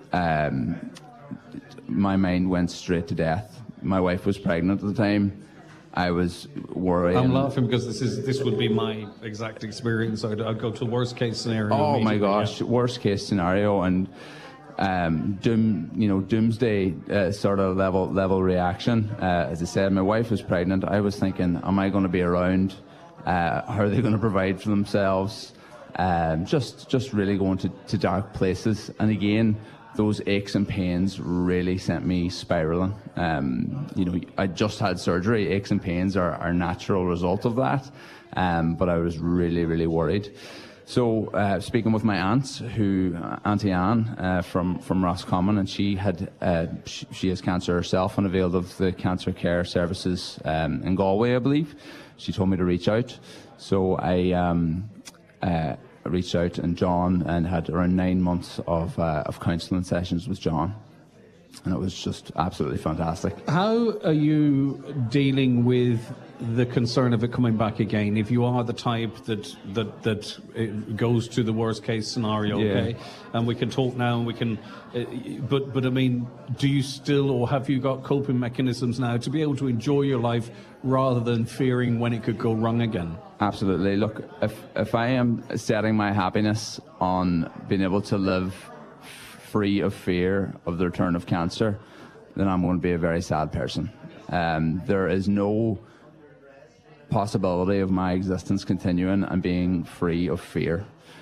um, my mind went straight to death. My wife was pregnant at the time. I was worried. I'm laughing because this is this would be my exact experience. I'd, I'd go to the worst case scenario. Oh my gosh, yeah. Worst case scenario, and um, doom, you know, doomsday uh, sort of level level reaction. Uh, as I said, my wife was pregnant. I was thinking, am I going to be around? Uh, how are they going to provide for themselves? Um, just just really going to, to dark places. And again, those aches and pains really sent me spiraling. Um, you know, I just had surgery. Aches and pains are a natural result of that. Um, but I was really, really worried. So uh, speaking with my aunt, who uh, Auntie Anne uh, from from Roscommon, and she had uh, she, she has cancer herself and availed of the cancer care services um, in Galway, I believe. She told me to reach out. So I um, uh, reached out, and John, and had around nine months of uh, of counselling sessions with John, and it was just absolutely fantastic. How are you dealing with the concern of it coming back again? If you are the type that that that it goes to the worst case scenario, yeah. okay, and we can talk now, and we can, uh, but but I mean, do you still, or have you got coping mechanisms now to be able to enjoy your life rather than fearing when it could go wrong again? Absolutely. Look, if if I am setting my happiness on being able to live free of fear of the return of cancer, then I'm going to be a very sad person. Um, there is no possibility of my existence continuing and being free of fear.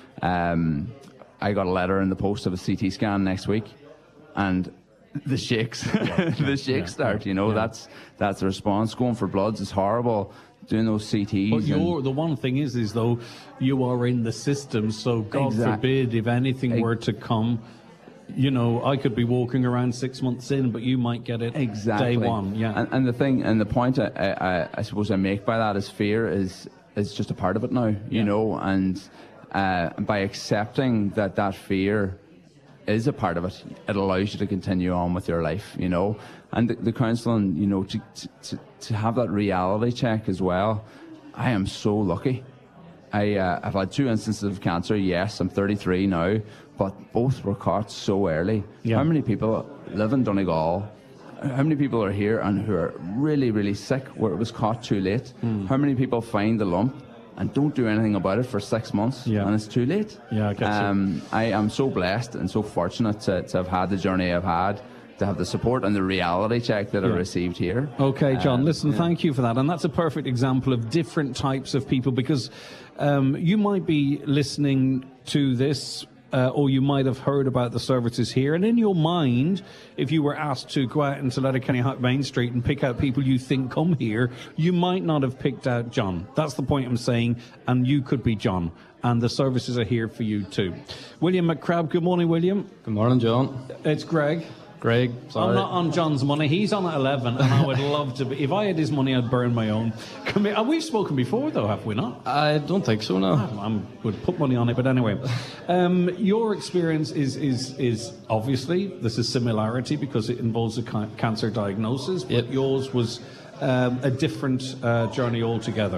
Um, I got a letter in the post of a C T scan next week, and the shakes, the shakes yeah, start. You know, yeah. that's that's the response. Going for bloods is horrible. doing those C Ts. But you're, the one thing is, is though, you are in the system, so God Exact- forbid if anything were to come, you know, I could be walking around six months in, but you might get it exactly. day one. Yeah. And, and the thing, and the point I, I, I suppose I make by that is fear is is just a part of it now, you Yeah. know, and uh, by accepting that that fear is a part of it, it allows you to continue on with your life, you know. And the, the counselling, you know, to, to to have that reality check as well. I am so lucky. I, uh, I've had two instances of cancer. Yes, I'm thirty-three now, but both were caught so early. Yeah. How many people live in Donegal? How many people are here and who are really, really sick where it was caught too late? Mm. How many people find the lump and don't do anything about it for six months Yeah. and it's too late? Yeah, I get you. um, I am so blessed and so fortunate to, to have had the journey I've had, to have the support and the reality check that I Yeah. received here. Okay, John, Um, listen, yeah. thank you for that. And that's a perfect example of different types of people, because um, you might be listening to this uh, or you might have heard about the services here, and in your mind, if you were asked to go out into Letterkenny Main Street and pick out people you think come here, you might not have picked out John. That's the point I'm saying, and you could be John, and the services are here for you too. William McCrabb, good morning, William. Good morning, John. It's Greg. Greg, sorry. I'm not on John's money. He's on at eleven, and I would love to be. If I had his money, I'd burn my own. Come here. We've spoken before, though, have we not? I don't think so, no. I would put money on it, but anyway. Um, your experience is, is, is obviously, there's a similarity because it involves a ca- cancer diagnosis, but Yep. yours was um, a different uh, journey altogether.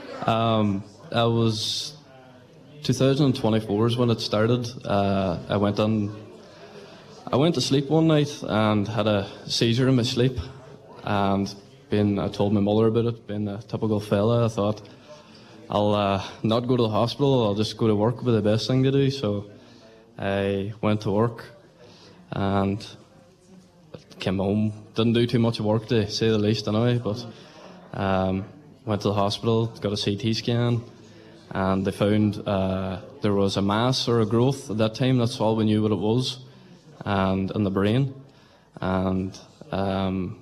Um, I was twenty twenty-four is when it started. Uh, I went on. I went to sleep one night and had a seizure in my sleep, and being I told my mother about it. Being a typical fella, I thought I'll uh, not go to the hospital. I'll just go to work. Would be the best thing to do. So I went to work and came home. Didn't do too much work, to say the least, anyway. But um, went to the hospital, got a C T scan, and they found uh, there was a mass or a growth at that time. That's all we knew what it was, and in the brain. And um,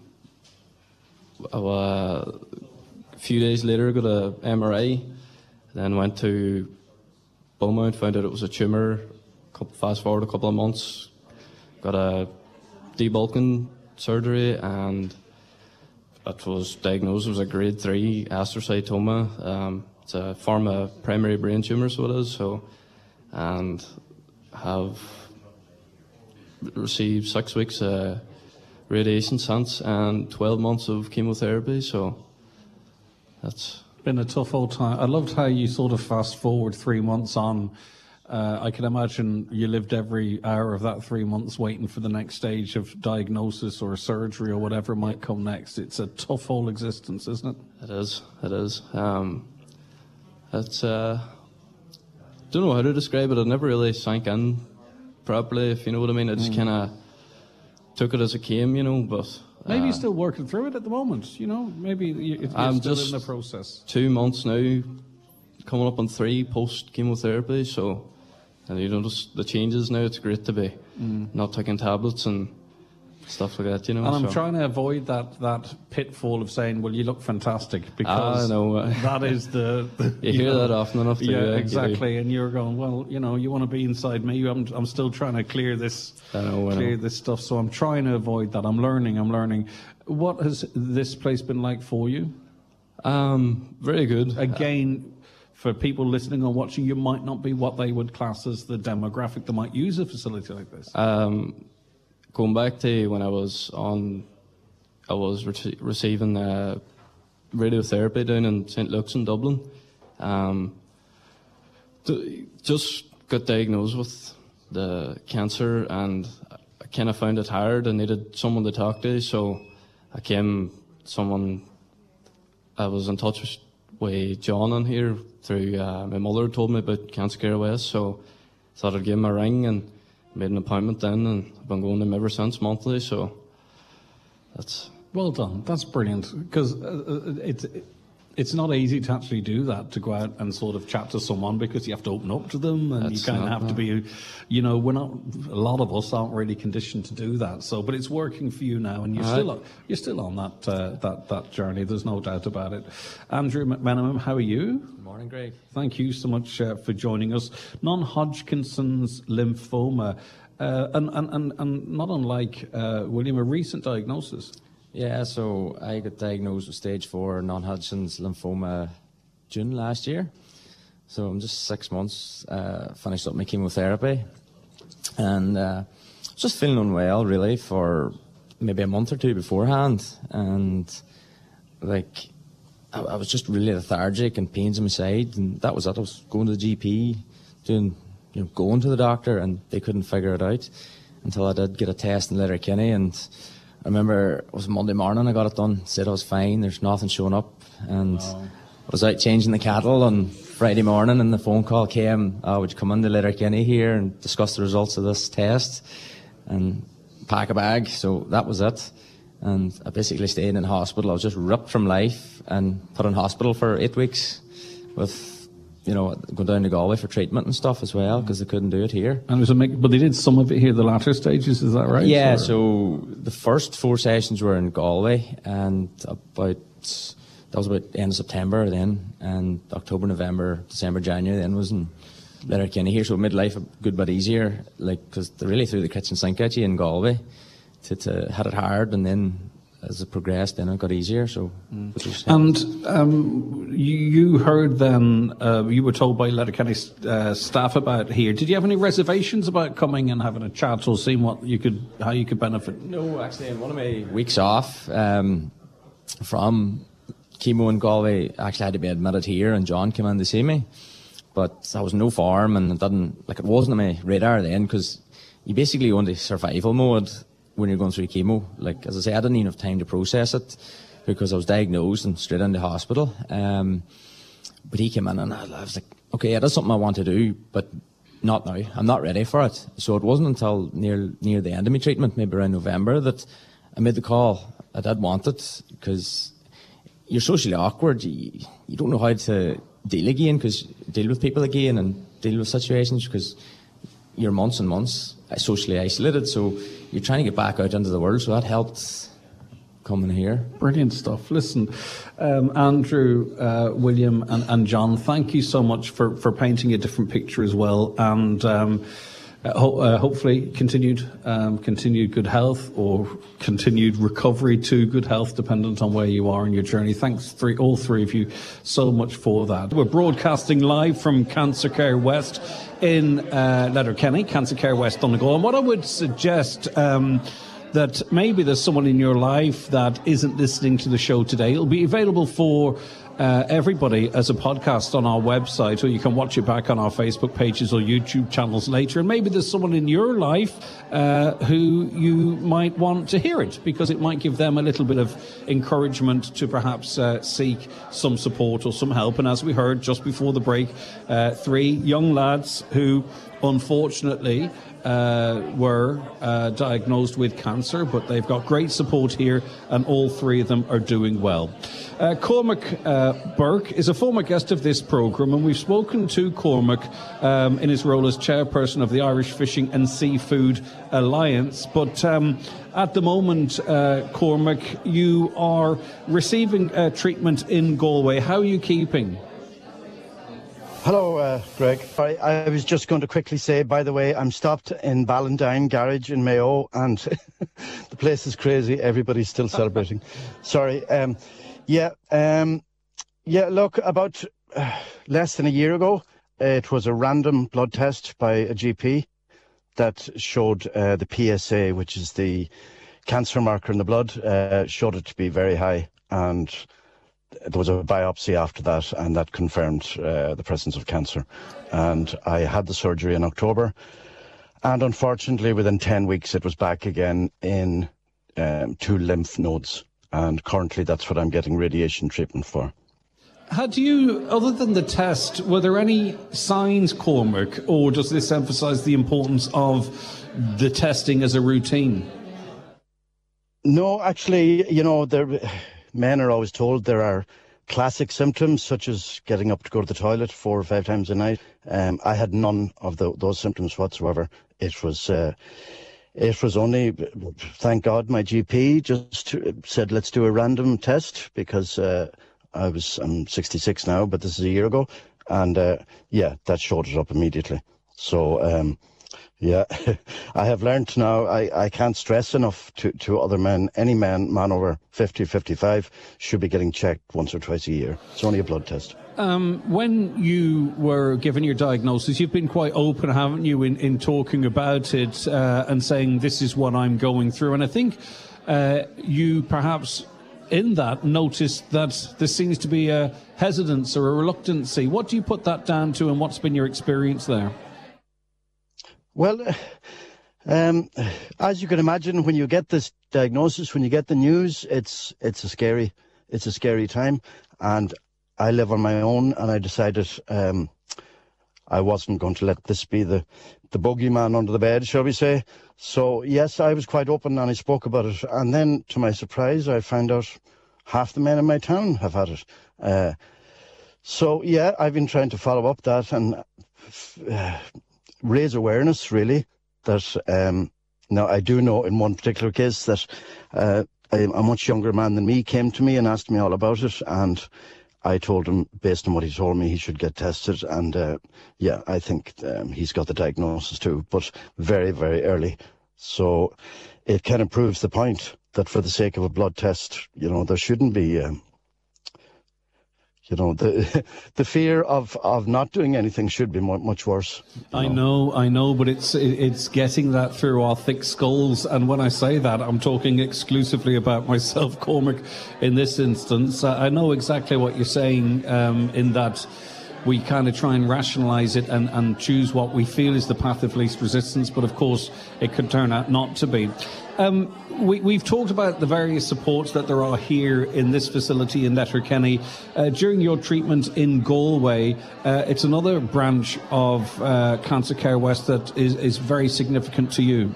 a, a few days later, got a M R I. Then went to Beaumont, found out it was a tumour. Fast forward a couple of months, got a debulking surgery, and it was diagnosed as a grade three astrocytoma. Um, it's a form of primary brain tumour, so it is. So, and have received six weeks uh, radiation since and twelve months of chemotherapy. So that's Been a tough old time. I loved how you sort of fast forward three months on. Uh, I can imagine you lived every hour of that three months waiting for the next stage of diagnosis or surgery or whatever might come next. It's a tough whole existence, isn't it? It is. It is. Um, it's. Uh, don't know how to describe it. It never really sank in properly, if you know what I mean. I just Mm. kind of took it as it came, you know. But Maybe uh, you're still working through it at the moment. You know, maybe you- you're I'm still just in the process. two months now, coming up on three post chemotherapy. So, and you notice the changes now. It's great to be Mm. not taking tablets and stuff like that, you know. And I'm so. trying to avoid that, that pitfall of saying, well, you look fantastic, because I know. that is the... the You hear know, that often enough too, Yeah, yeah, you do. exactly. And you're going, well, you know, you want to be inside me. I'm, I'm still trying to clear this, I know, I clear know. this stuff. So I'm trying to avoid that. I'm learning, I'm learning. What has this place been like for you? Um, very good. Again, for people listening or watching, you might not be what they would class as the demographic that might use a facility like this. Um, going back to when I was on, I was re- receiving uh, radiotherapy down in Saint Luke's in Dublin. Um, d- just got diagnosed with the cancer, and I kind of found it hard. I needed someone to talk to, so I came. Someone I was in touch with, with John on here through uh, my mother told me about Cancer Care West, so I thought I'd give him a ring and made an appointment then, and I've been going to him ever since monthly. So that's Well done. That's brilliant, because uh, uh, it's. It, It's not easy to actually do that, to go out and sort of chat to someone, because you have to open up to them, and That's you kind of have to be, you know, we're not, a lot of us aren't really conditioned to do that. So, but it's working for you now, and you're All still right. you're still on that uh, that that journey. There's no doubt about it. Andrew McMenamin, how are you? Good morning, Greg. Thank you so much uh, for joining us. Non-Hodgkin's lymphoma, uh, and, and and and not unlike uh, William, a recent diagnosis. Yeah, so I got diagnosed with stage four non-Hodgkin's lymphoma June last year. So I'm just six months, uh, finished up my chemotherapy. And uh, just feeling unwell, really, for maybe a month or two beforehand. And, like, I, I was just really lethargic and pains in my side. And that was it. I was going to the G P, doing, you know, going to the doctor, and they couldn't figure it out until I did get a test in Letterkenny. And I remember it was Monday morning I got it done, said I was fine, there's nothing showing up, and wow. I was out changing the cattle on Friday morning, and the phone call came, oh, would you come into Letterkenny here and discuss the results of this test and pack a bag. So that was it, and I basically stayed in hospital. I was just ripped from life and put in hospital for eight weeks with, you know, going down to Galway for treatment and stuff as well, because they couldn't do it here. And it was a make, but they did some of it here, the latter stages, is that right? Yeah, or? So the first four sessions were in Galway, and about, that was about the end of September then, and October, November, December, January then was in Letterkenny here, so it made life a good bit easier, like, because they really threw the kitchen sink at you in Galway to, to had it hard, and then as it progressed, then it got easier. So, mm. and um, you, you heard then, uh, you were told by Letterkenny uh, staff about here. Did you have any reservations about coming and having a chat or seeing what you could, how you could benefit? No, actually, in one of my weeks off um, from chemo in Galway, I actually had to be admitted here, and John came in to see me. But I was no form, and it didn't, like, it wasn't on my radar then, because you basically go into survival mode when you're going through chemo. Like, as I say, I didn't even have time to process it because I was diagnosed and straight into hospital. Um, but he came in, and I was like, okay, it is something I want to do, but not now. I'm not ready for it. So it wasn't until near near the end of my treatment, maybe around November, that I made the call. I did want it, because you're socially awkward. You, you don't know how to deal again, because deal with people again and deal with situations, because you're months and months socially isolated, so you're trying to get back out into the world, so that helped coming here. Brilliant stuff. Listen, um, Andrew, uh, William and, and John, thank you so much for, for painting a different picture as well, and um, uh, ho- uh, hopefully continued um, continued good health, or continued recovery to good health, dependent on where you are in your journey. Thanks, three, all three of you, so much for that. We're broadcasting live from Cancer Care West in uh, Letterkenny, Cancer Care West Donegal. And what I would suggest, um, that maybe there's someone in your life that isn't listening to the show today. It'll be available for uh, everybody as a podcast on our website, or you can watch it back on our Facebook pages or YouTube channels later. And maybe there's someone in your life uh, who you might want to hear it, because it might give them a little bit of encouragement to perhaps uh, seek some support or some help. And as we heard just before the break, uh, three young lads who unfortunately Uh, were uh, diagnosed with cancer, but they've got great support here, and all three of them are doing well. Uh, Cormac uh, Burke is a former guest of this programme, and we've spoken to Cormac um, in his role as chairperson of the Irish Fishing and Seafood Alliance. But um, at the moment, uh, Cormac, you are receiving uh, treatment in Galway. How are you keeping? Hello, uh, Greg. I, I was just going to quickly say, by the way, I'm stopped in Ballandine Garage in Mayo, and the place is crazy. Everybody's still celebrating. Sorry. Um, yeah, um, yeah. Look, about uh, less than a year ago, uh, it was a random blood test by a G P that showed uh, the P S A, which is the cancer marker in the blood, uh, showed it to be very high, and there was a biopsy after that, and that confirmed uh, the presence of cancer. And I had the surgery in October, and unfortunately within ten weeks it was back again in um, two lymph nodes, and currently that's what I'm getting radiation treatment for. Had you, other than the test, were there any signs, Cormac, or does this emphasise the importance of the testing as a routine? No, actually, you know, there... Men are always told there are classic symptoms such as getting up to go to the toilet four or five times a night. Um, I had none of the, those symptoms whatsoever. It was uh, it was only, thank God, my G P just said, let's do a random test, because uh, I was I'm sixty-six now, but this is a year ago, and uh, yeah, that showed it up immediately. So um, yeah, I have learned now, I, I can't stress enough to, to other men, any man, man over fifty, fifty-five should be getting checked once or twice a year. It's only a blood test. Um, when you were given your diagnosis, you've been quite open, haven't you, in, in talking about it uh, and saying this is what I'm going through. And I think uh, you perhaps in that noticed that there seems to be a hesitance or a reluctancy. What do you put that down to, and what's been your experience there? Well, um, as you can imagine, when you get this diagnosis, when you get the news, it's it's a scary it's a scary time. And I live on my own, and I decided um, I wasn't going to let this be the, the bogeyman under the bed, shall we say. So, yes, I was quite open, and I spoke about it. And then, to my surprise, I found out half the men in my town have had it. Uh, so, yeah, I've been trying to follow up that and uh, raise awareness, really, that um, now I do know in one particular case that uh, a, a much younger man than me came to me and asked me all about it, and I told him, based on what he told me, he should get tested. And uh, yeah, I think um, he's got the diagnosis too, but very, very early. So it kind of proves the point that for the sake of a blood test, you know, there shouldn't be, um, you know, the the fear of, of not doing anything should be much worse. I know, I know, but it's it's getting that through our thick skulls. And when I say that, I'm talking exclusively about myself, Cormac, in this instance. I know exactly what you're saying um, in that we kind of try and rationalise it and, and choose what we feel is the path of least resistance, but of course it could turn out not to be. Um, we, we've talked about the various supports that there are here in this facility in Letterkenny. Uh, during your treatment in Galway, uh, it's another branch of uh, Cancer Care West that is, is very significant to you.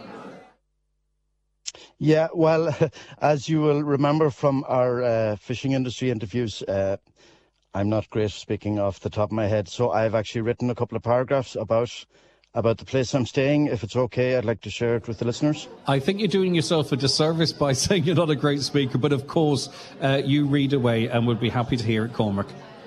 Yeah, well, as you will remember from our uh, fishing industry interviews, uh, I'm not great speaking off the top of my head, so I've actually written a couple of paragraphs about about the place I'm staying. If it's okay, I'd like to share it with the listeners. I think you're doing yourself a disservice by saying you're not a great speaker, but of course, uh, you read away and would be happy to hear it, Cormac.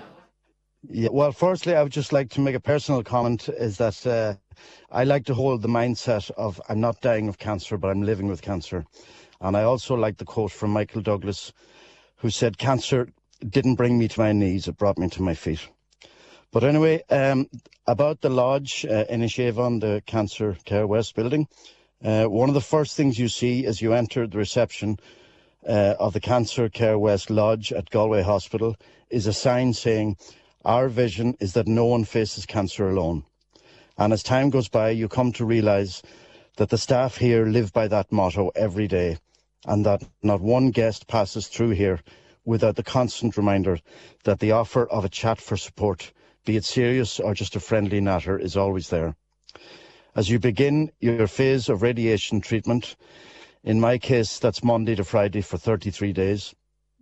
Yeah, well, firstly, I would just like to make a personal comment, is that uh, I like to hold the mindset of I'm not dying of cancer, but I'm living with cancer. And I also like the quote from Michael Douglas, who said, cancer didn't bring me to my knees, it brought me to my feet. But anyway, um, about the lodge uh, in Inishevan, the Cancer Care West building, uh, one of the first things you see as you enter the reception uh, of the Cancer Care West Lodge at Galway Hospital is a sign saying, our vision is that no one faces cancer alone. And as time goes by, you come to realise that the staff here live by that motto every day, and that not one guest passes through here without the constant reminder that the offer of a chat for support, be it serious or just a friendly natter, is always there. As you begin your phase of radiation treatment, in my case that's Monday to Friday for thirty-three days,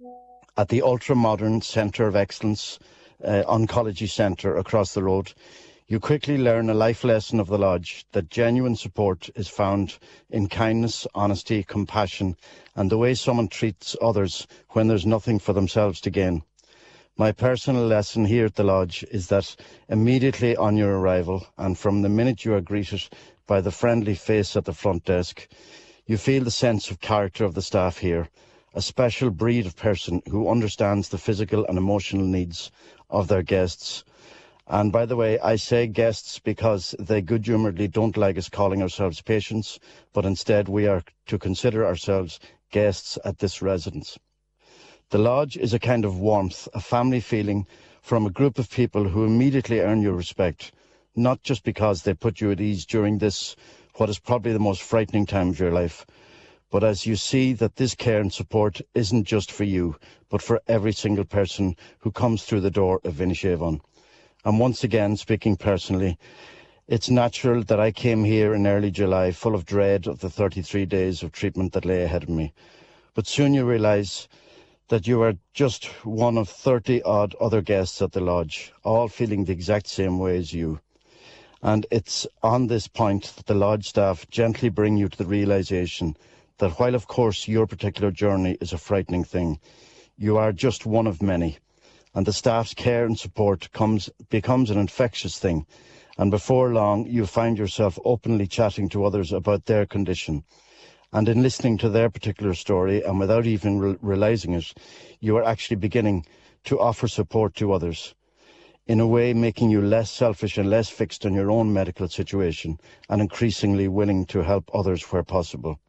at the ultra-modern Centre of Excellence uh, Oncology Centre across the road, you quickly learn a life lesson of the Lodge, that genuine support is found in kindness, honesty, compassion, and the way someone treats others when there's nothing for themselves to gain. My personal lesson here at the Lodge is that immediately on your arrival, and from the minute you are greeted by the friendly face at the front desk, you feel the sense of character of the staff here, a special breed of person who understands the physical and emotional needs of their guests. And by the way, I say guests because they good-humouredly don't like us calling ourselves patients, but instead we are to consider ourselves guests at this residence. The Lodge is a kind of warmth, a family feeling from a group of people who immediately earn your respect, not just because they put you at ease during this, what is probably the most frightening time of your life, but as you see that this care and support isn't just for you, but for every single person who comes through the door of Inishevan. And once again, speaking personally, it's natural that I came here in early July full of dread of the thirty-three days of treatment that lay ahead of me. But soon you realise that you are just one of thirty odd other guests at the lodge, all feeling the exact same way as you. And it's on this point that the lodge staff gently bring you to the realisation that while of course your particular journey is a frightening thing, you are just one of many. And the staff's care and support comes becomes an infectious thing. And before long, you find yourself openly chatting to others about their condition. And in listening to their particular story, and without even re- realising it, you are actually beginning to offer support to others, in a way making you less selfish and less fixed on your own medical situation, and increasingly willing to help others where possible.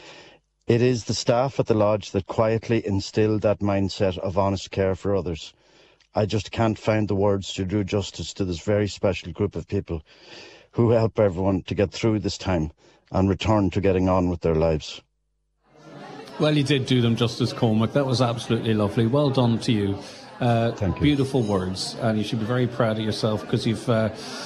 It is the staff at the lodge that quietly instill that mindset of honest care for others. I just can't find the words to do justice to this very special group of people who help everyone to get through this time and return to getting on with their lives. Well, you did do them justice, Cormac. That was absolutely lovely. Well done to you. Uh, Thank you. Beautiful words, and you should be very proud of yourself, because you've, uh,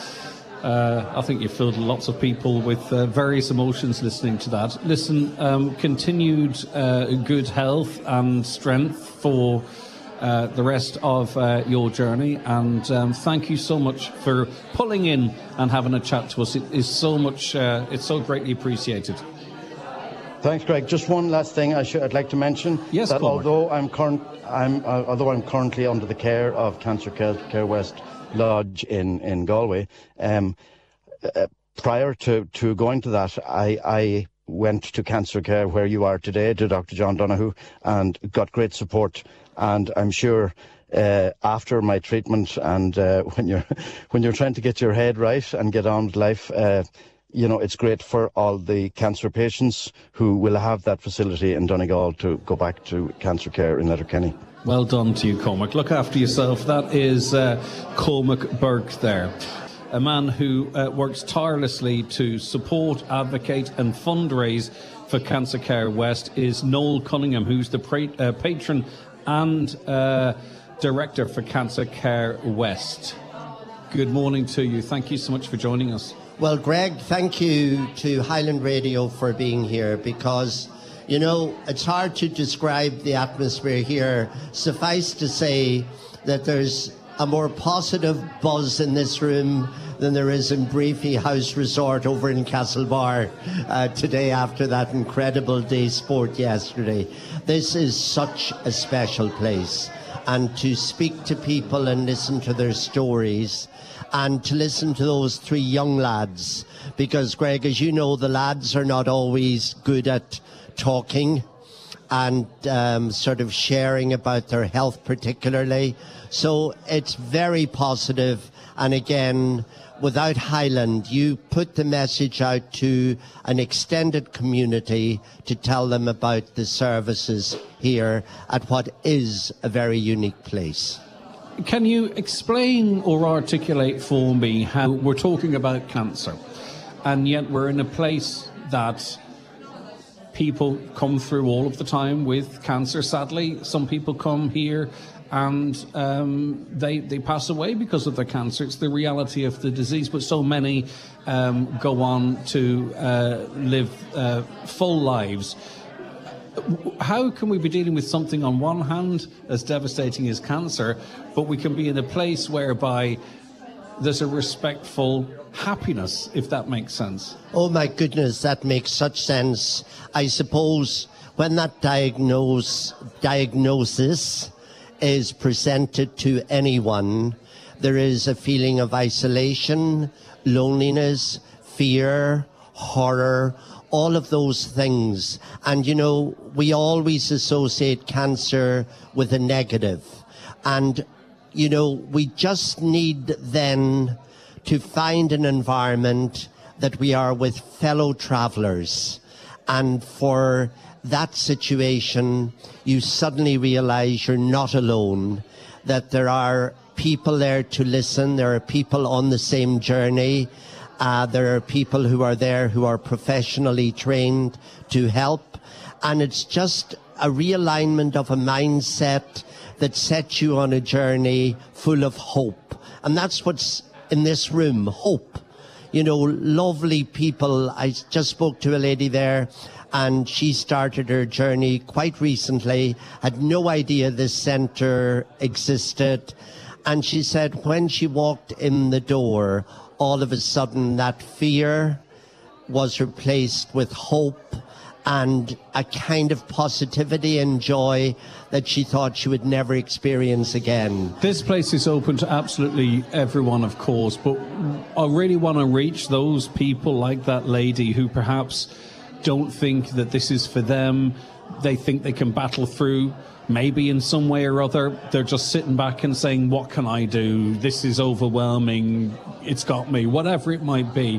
uh, I think you've filled lots of people with uh, various emotions listening to that. Listen, um, continued uh, good health and strength for Uh, the rest of uh, your journey, and um, thank you so much for pulling in and having a chat to us. It is so much, uh, it's so greatly appreciated. Thanks, Greg. Just one last thing I should, I'd like to mention. Yes, that Cormac. although I'm current, I'm uh, although I'm currently under the care of Cancer Care, Care West Lodge in in Galway, um, uh, prior to, to going to that, I. I went to Cancer Care, where you are today, to Doctor John Donoghue, and got great support. And I'm sure uh, after my treatment, and uh, when you're when you're trying to get your head right and get on with life, uh, you know, it's great for all the cancer patients who will have that facility in Donegal to go back to Cancer Care in Letterkenny. Well done to you, Cormac. Look after yourself. That is uh, Cormac Burke there. A man who uh, works tirelessly to support, advocate and fundraise for Cancer Care West is Noel Cunningham, who's the pra- uh, patron and uh, director for Cancer Care West. Good morning to you. Thank you so much for joining us. Well, Greg, thank you to Highland Radio for being here, because, you know, it's hard to describe the atmosphere here. Suffice to say that there's a more positive buzz in this room than there is in Briefy House Resort over in Castlebar uh, today after that incredible day sport yesterday. This is such a special place, and to speak to people and listen to their stories, and to listen to those three young lads, because, Greg, as you know, the lads are not always good at talking and um, sort of sharing about their health particularly. So it's very positive. And again, without Highland, you put the message out to an extended community to tell them about the services here at what is a very unique place. Can you explain or articulate for me how we're talking about cancer, and yet we're in a place that people come through all of the time with cancer? Sadly, some people come here and um, they, they pass away because of their cancer. It's the reality of the disease, but so many um, go on to uh, live uh, full lives. How can we be dealing with something on one hand as devastating as cancer, but we can be in a place whereby there's a respectful happiness, if that makes sense? Oh my goodness, that makes such sense. I suppose when that diagnose, diagnosis is presented to anyone, there is a feeling of isolation, loneliness, fear, horror, all of those things. And, you know, we always associate cancer with a negative. And, you know, we just need then to find an environment that we are with fellow travelers. And for that situation, you suddenly realize you're not alone, that there are people there to listen, there are people on the same journey, uh, there are people who are there who are professionally trained to help, and it's just a realignment of a mindset that sets you on a journey full of hope. And that's what's in this room, hope. you know, lovely people. I just spoke to a lady there, and she started her journey quite recently, had no idea this centre existed. And she said when she walked in the door, all of a sudden that fear was replaced with hope and a kind of positivity and joy that she thought she would never experience again. This place is open to absolutely everyone, of course, but I really want to reach those people like that lady who perhaps don't think that this is for them. They think they can battle through. Maybe in some way or other, they're just sitting back and saying, what can I do? This is overwhelming. It's got me, whatever it might be.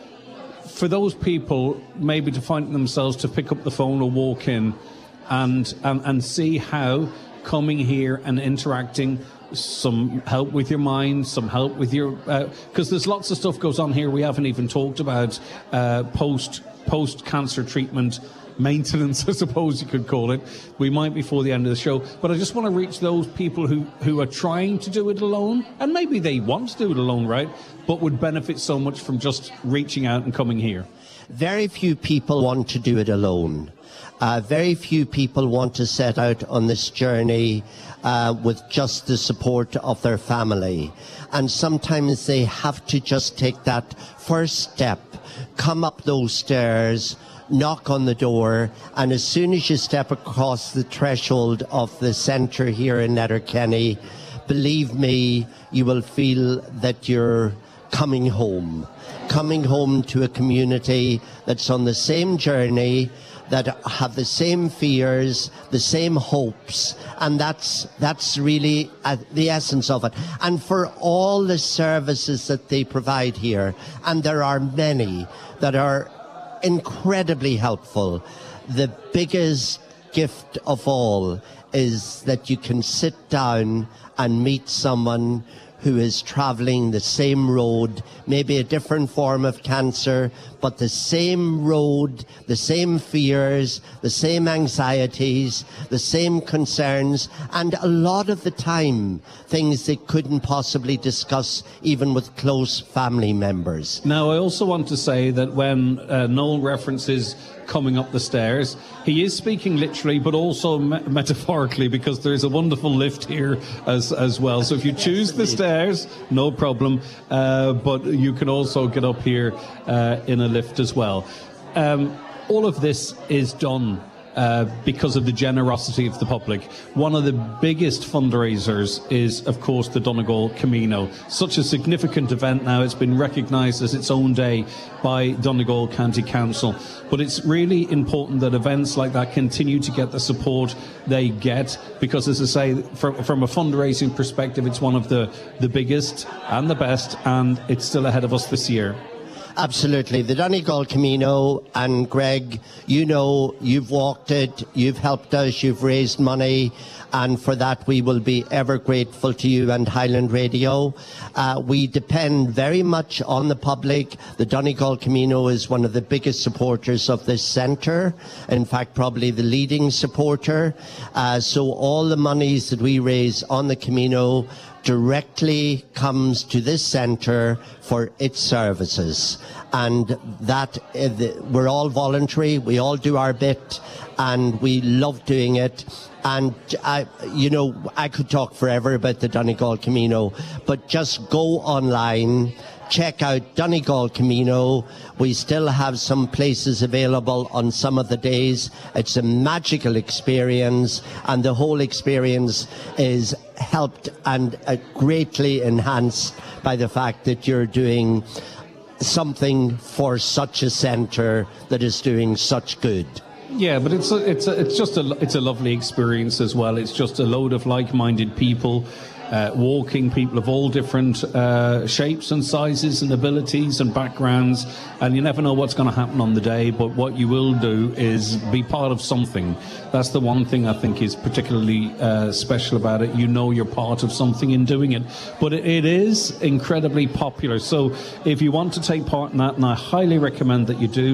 For those people, maybe to find themselves to pick up the phone or walk in and, and, and see how coming here and interacting, some help with your mind, some help with your... Because uh, there's lots of stuff goes on here we haven't even talked about, uh, post, post-cancer treatment, maintenance, I suppose you could call it. We might before the end of the show. But I just want to reach those people who, who are trying to do it alone, and maybe they want to do it alone, right, but would benefit so much from just reaching out and coming here. Very few people want to do it alone. Uh, very few people want to set out on this journey uh, with just the support of their family. And sometimes they have to just take that first step, come up those stairs, knock on the door, and as soon as you step across the threshold of the centre here in Letterkenny, believe me, you will feel that you're coming home. Coming home to a community that's on the same journey, that have the same fears, the same hopes, and that's that's really uh, the essence of it. And for all the services that they provide here, and there are many that are incredibly helpful, the biggest gift of all is that you can sit down and meet someone who is travelling the same road, maybe a different form of cancer, but the same road, the same fears, the same anxieties, the same concerns, and a lot of the time, things they couldn't possibly discuss even with close family members. Now, I also want to say that when uh, Noel references coming up the stairs, he is speaking literally but also me- metaphorically, because there's a wonderful lift here as as well. So if you choose the stairs, no problem, uh, but you can also get up here uh, in a lift as well. Um, all of this is done Uh, because of the generosity of the public. One of the biggest fundraisers is, of course, the Donegal Camino. Such a significant event now. It's been recognised as its own day by Donegal County Council. But it's really important that events like that continue to get the support they get, because, as I say, from, from a fundraising perspective, it's one of the, the biggest and the best, and it's still ahead of us this year. Absolutely. The Donegal Camino, and Greg, you know, you've walked it, you've helped us, you've raised money, and for that we will be ever grateful to you and Highland Radio. Uh, we depend very much on the public. The Donegal Camino is one of the biggest supporters of this centre, in fact probably the leading supporter. Uh, so all the monies that we raise on the Camino directly comes to this centre for its services, and that uh, the, we're all voluntary, we all do our bit, and we love doing it. And I, you know, I could talk forever about the Donegal Camino, but just go online, check out Donegal Camino. We still have some places available on some of the days. It's a magical experience, and the whole experience is helped and uh, greatly enhanced by the fact that you're doing something for such a centre that is doing such good. Yeah, but it's a, it's a, it's just a it's a lovely experience as well. It's just a load of like-minded people. Uh, walking, people of all different uh, shapes and sizes and abilities and backgrounds, and you never know what's going to happen on the day, but what you will do is be part of something. That's the one thing I think is particularly uh, special about it. You know you're part of something in doing it, but it, it is incredibly popular. So if you want to take part in that, and I highly recommend that you do,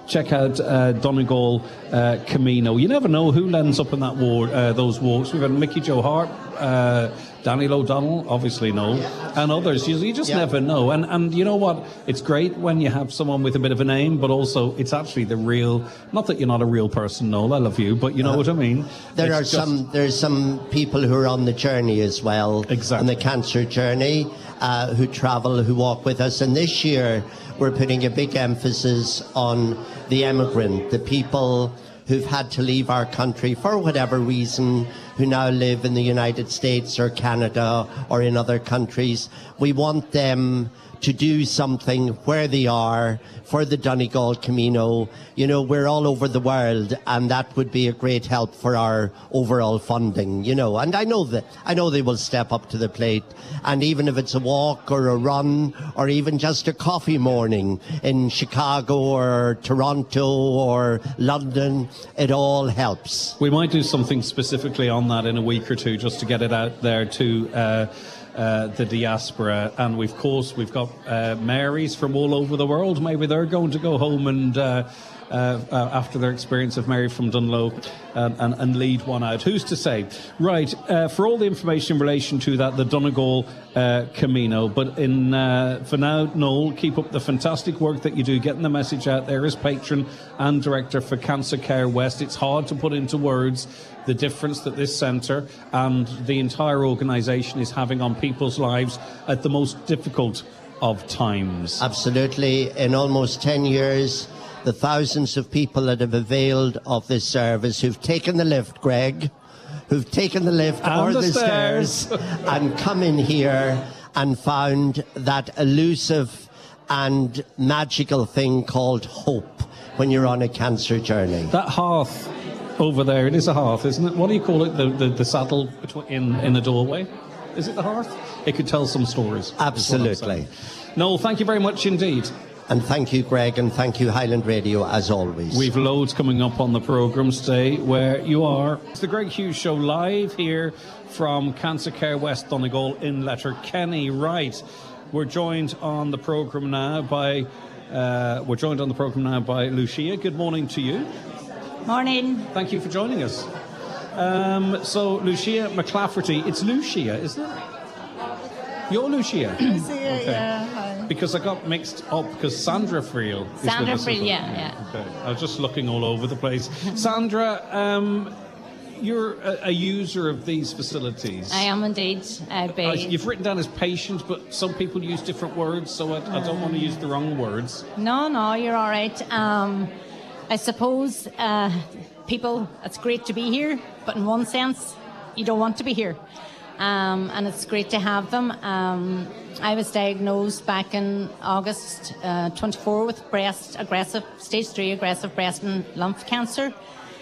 check out uh, Donegal uh, Camino. You never know who ends up in that war, uh, those walks. We've had Mickey Joe Hart, uh, Daniel O'Donnell, obviously no, and others. You, you just yeah. never know. And and you know what? It's great when you have someone with a bit of a name, but also it's actually the real. Not that you're not a real person, Noel. I love you, but you know uh, what I mean. There it's are just... some. There's some people who are on the journey as well. Exactly. On the cancer journey, uh, who travel, who walk with us, and this year we're putting a big emphasis on the emigrant, the people who've had to leave our country for whatever reason, who now live in the United States or Canada or in other countries. We want them to do something where they are for the Donegal Camino. You know, we're all over the world, and that would be a great help for our overall funding, you know. And I know that I know they will step up to the plate. And even if it's a walk or a run or even just a coffee morning in Chicago or Toronto or London, it all helps. We might do something specifically on that in a week or two, just to get it out there to uh, uh, the diaspora. And we, of course, we've got uh, Marys from all over the world. Maybe they're going to go home and uh, uh, uh, after their experience of Mary from Dunloe um, and, and lead one out. Who's to say? Right, uh, for all the information in relation to that, the Donegal uh, Camino. But in uh, for now, Noel, keep up the fantastic work that you do, getting the message out there as patron and director for Cancer Care West. It's hard to put into words the difference that this centre and the entire organisation is having on people's lives at the most difficult of times. Absolutely. In almost ten years, the thousands of people that have availed of this service, who've taken the lift, Greg, who've taken the lift and or the, the stairs, stairs and come in here and found that elusive and magical thing called hope when you're on a cancer journey. That hearth over there, it is a hearth, isn't it? What do you call it? The the, the saddle between, in, in the doorway? Is it the hearth? It could tell some stories. Absolutely. Noel, thank you very much indeed. And thank you, Greg, and thank you, Highland Radio, as always. We've loads coming up on the programme today where you are. It's the Greg Hughes Show live here from Cancer Care West Donegal in Letterkenny. Right, we're joined on the programme now by uh, we're joined on the programme now by Lucia. Good morning to you. Morning. Thank you for joining us. Um, so, Lucia McClafferty, it's Lucia, isn't it? You're Lucia. Lucia, okay. Yeah. Hi. Because I got mixed up because Sandra Friel is Sandra with us. Friel, yeah, yeah. Okay. I was just looking all over the place. Sandra, um, you're a, a user of these facilities. I am indeed. Uh, uh, you've written down as patient, but some people use different words, so I, I don't want to use the wrong words. No, no, you're all right. Um, I suppose uh, people, it's great to be here, but in one sense, you don't want to be here. Um, and it's great to have them. Um, I was diagnosed back in August uh, twenty-four with breast aggressive, stage three aggressive breast and lymph cancer.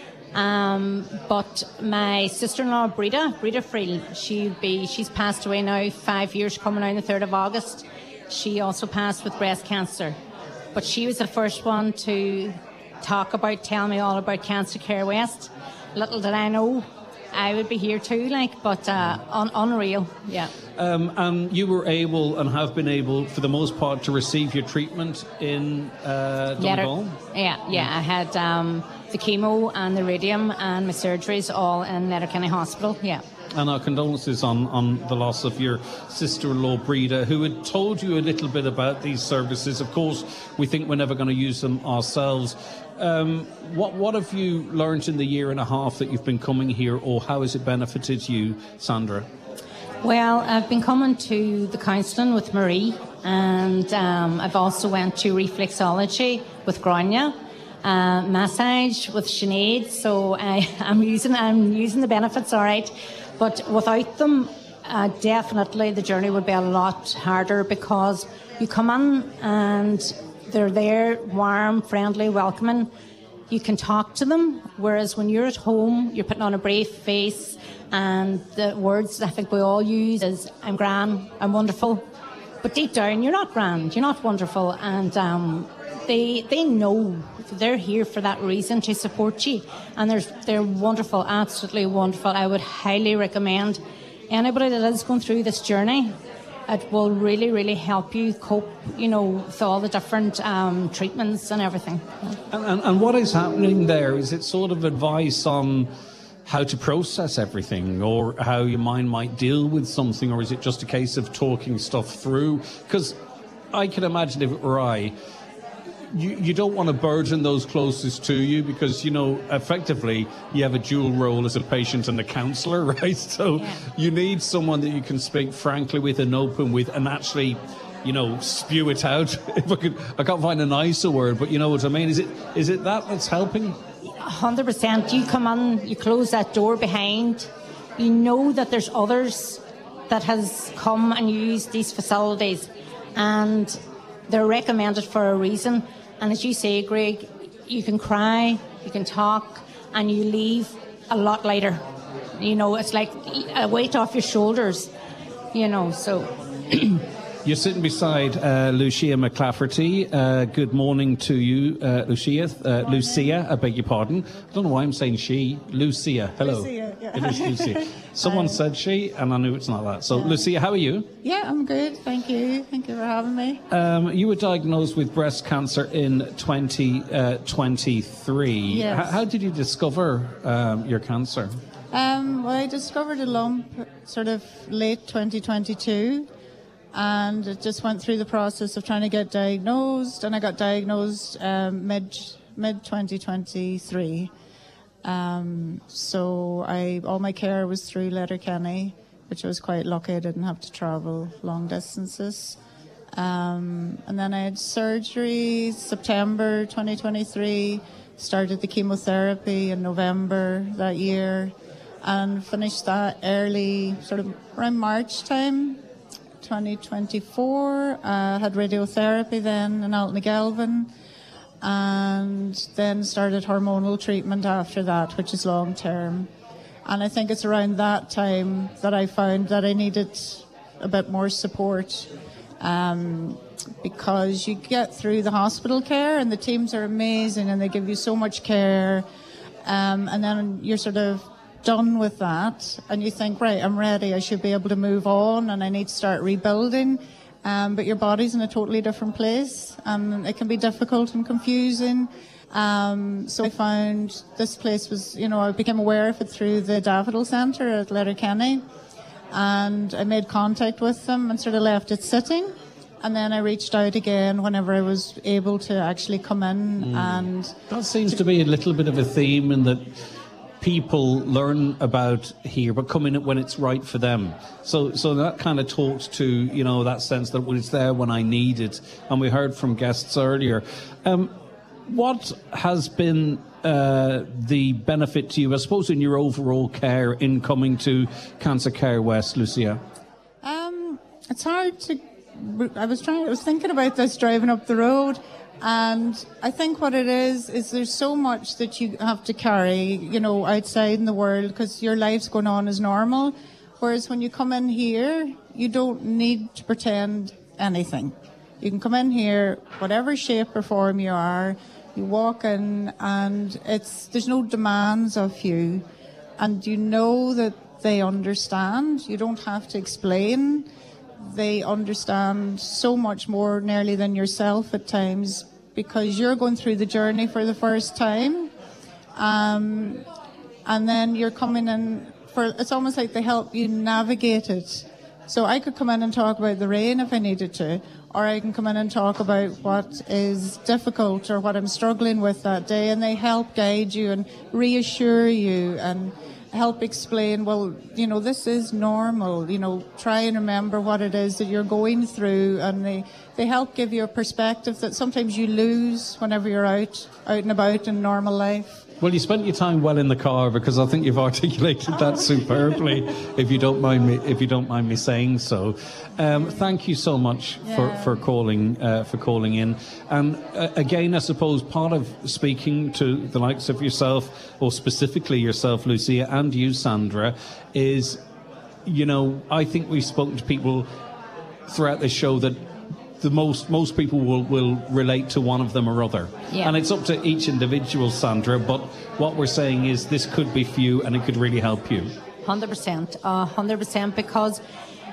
Um, but my sister-in-law, Breda, Breda Friel, she'd be, she's passed away now, five years coming out on the third of August. She also passed with breast cancer. But she was the first one to talk about, tell me all about Cancer Care West. Little did I know I would be here too, like, but uh, un- unreal, yeah. Um, and you were able and have been able, for the most part, to receive your treatment in uh, Donegal? Yeah, yeah, yeah. I had um, the chemo and the radium and my surgeries all in Letterkenny Hospital, yeah. And our condolences on, on the loss of your sister-in-law, Breda, who had told you a little bit about these services. Of course, we think we're never going to use them ourselves. Um, what what have you learned in the year and a half that you've been coming here, or how has it benefited you, Sandra? Well, I've been coming to the counselling with Marie, and um, I've also went to reflexology with Grania, uh, massage with Sinead. So I, I'm using I'm using the benefits, all right. But without them, uh, definitely the journey would be a lot harder, because you come in and they're there, warm, friendly, welcoming. You can talk to them, whereas when you're at home, you're putting on a brave face, and the words I think we all use is, I'm grand, I'm wonderful. But deep down, you're not grand, you're not wonderful, and um, they they know they're here for that reason, to support you. And they're, they're wonderful, absolutely wonderful. I would highly recommend anybody that is going through this journey it will really, really help you cope, you know, with all the different um, treatments and everything. And, and, and what is happening there? Is it sort of advice on how to process everything, or how your mind might deal with something, or is it just a case of talking stuff through? Because I can imagine if it were I, you, you don't want to burden those closest to you, because, you know, effectively you have a dual role as a patient and a counsellor, right? So yeah. you need someone that you can speak frankly with and open with and actually, you know, spew it out. If I could, I can't find a nicer word, but you know what I mean. Is it is it that that's helping? one hundred percent. You come in, you close that door behind, you know that there's others that has come and used these facilities, and they're recommended for a reason. And as you say, Greg, you can cry, you can talk, and you leave a lot lighter. You know, it's like a weight off your shoulders, you know, so... You're sitting beside uh, Lucia McClafferty. Uh, good morning to you, uh, Lucia. Uh, Lucia, I beg your pardon. I don't know why I'm saying she. Lucia, hello. Lucia, yeah. It is Lucia. Someone Hi. said she, and I knew it's not that. So, Yeah. Lucia, how are you? Yeah, I'm good. Thank you. Thank you for having me. Um, you were diagnosed with breast cancer in twenty twenty-three. Yes. H- how did you discover um, your cancer? Um, well, I discovered a lump sort of late twenty twenty-two, and it just went through the process of trying to get diagnosed, and I got diagnosed um, mid mid twenty twenty-three. Um, so I all my care was through Letterkenny, which I was quite lucky. I didn't have to travel long distances. Um, and then I had surgery September twenty twenty-three, started the chemotherapy in November that year, and finished that early, sort of around March time, twenty twenty-four. I uh, had radiotherapy then in Altnagelvin, and then started hormonal treatment after that, which is long term. And I think it's around that time that I found that I needed a bit more support, um, because you get through the hospital care and the teams are amazing and they give you so much care, um, and then you're sort of done with that and you think, right, I'm ready, I should be able to move on and I need to start rebuilding. Um, but your body's in a totally different place, and it can be difficult and confusing. Um, so I found this place was, you know, I became aware of it through the Daffodil Centre at Letterkenny, and I made contact with them and sort of left it sitting. And then I reached out again whenever I was able to actually come in. Mm. And that seems to be a little bit of a theme in that people learn about here, but come in when it's right for them. So, so that kind of talks to, you know, that sense that it's there when I need it. And we heard from guests earlier. Um, what has been uh, the benefit to you, I suppose, in your overall care in coming to Cancer Care West, Lucia? Um, it's hard to. I was trying. I was thinking about this driving up the road. And I think what it is, is there's so much that you have to carry, you know, outside in the world, because your life's going on as normal. Whereas when you come in here, you don't need to pretend anything. You can come in here, whatever shape or form you are, you walk in and it's, there's no demands of you. And you know that they understand. You don't have to explain. They understand so much more nearly than yourself at times, because you're going through the journey for the first time, um, and then you're coming in for, it's almost like they help you navigate it. So I could come in and talk about the rain if I needed to, or I can come in and talk about what is difficult or what I'm struggling with that day, and they help guide you and reassure you and help explain, well, you know, this is normal, you know, try and remember what it is that you're going through, and they, they help give you a perspective that sometimes you lose whenever you're out, out and about in normal life. Well, you spent your time well in the car, because I think you've articulated that superbly, if you don't mind me, if you don't mind me saying so. Um, thank you so much Yeah. for for calling uh, for calling in. And uh, again, I suppose part of speaking to the likes of yourself, or specifically yourself, Lucia, and you, Sandra, is, you know, I think we've spoken to people throughout this show that the most most people will, will relate to one of them or other. Yeah. And it's up to each individual, Sandra, but what we're saying is this could be for you and it could really help you. one hundred percent. Uh, one hundred percent, because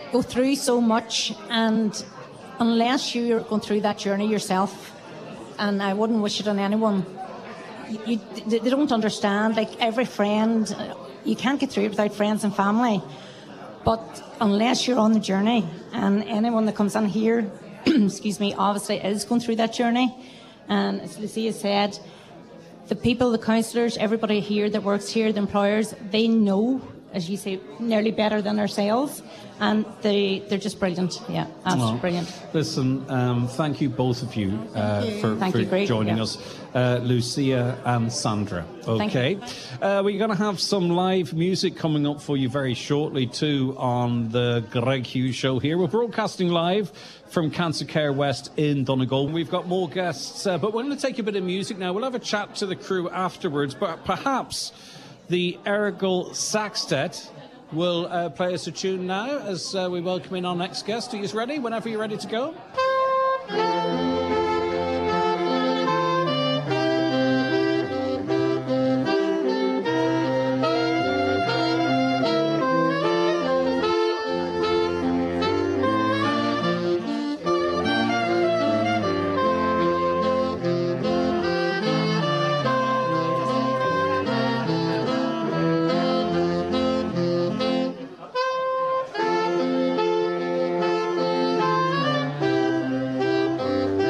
go through so much, and unless you're going through that journey yourself, and I wouldn't wish it on anyone, you, they don't understand. Like every friend, you can't get through it without friends and family. But unless you're on the journey, and anyone that comes on here, excuse me, obviously is going through that journey. And as Lucia said, the people, the counsellors, everybody here that works here, the employers, they know, as you say, nearly better than ourselves. And they, they're just brilliant. Yeah, absolutely well, brilliant. Listen, um, thank you both of you, uh, you. for, Thank for you, Greg. joining Yeah. us, uh, Lucia and Sandra. Thank Okay. you. Uh, we're going to have some live music coming up for you very shortly, too, on the Greg Hughes Show here. We're broadcasting live from Cancer Care West in Donegal. We've got more guests, uh, but we're going to take a bit of music now. We'll have a chat to the crew afterwards, but perhaps the Ergel Saxtet will uh, play us a tune now as uh, we welcome in our next guest. Are you ready? Whenever you're ready to go. Thank you.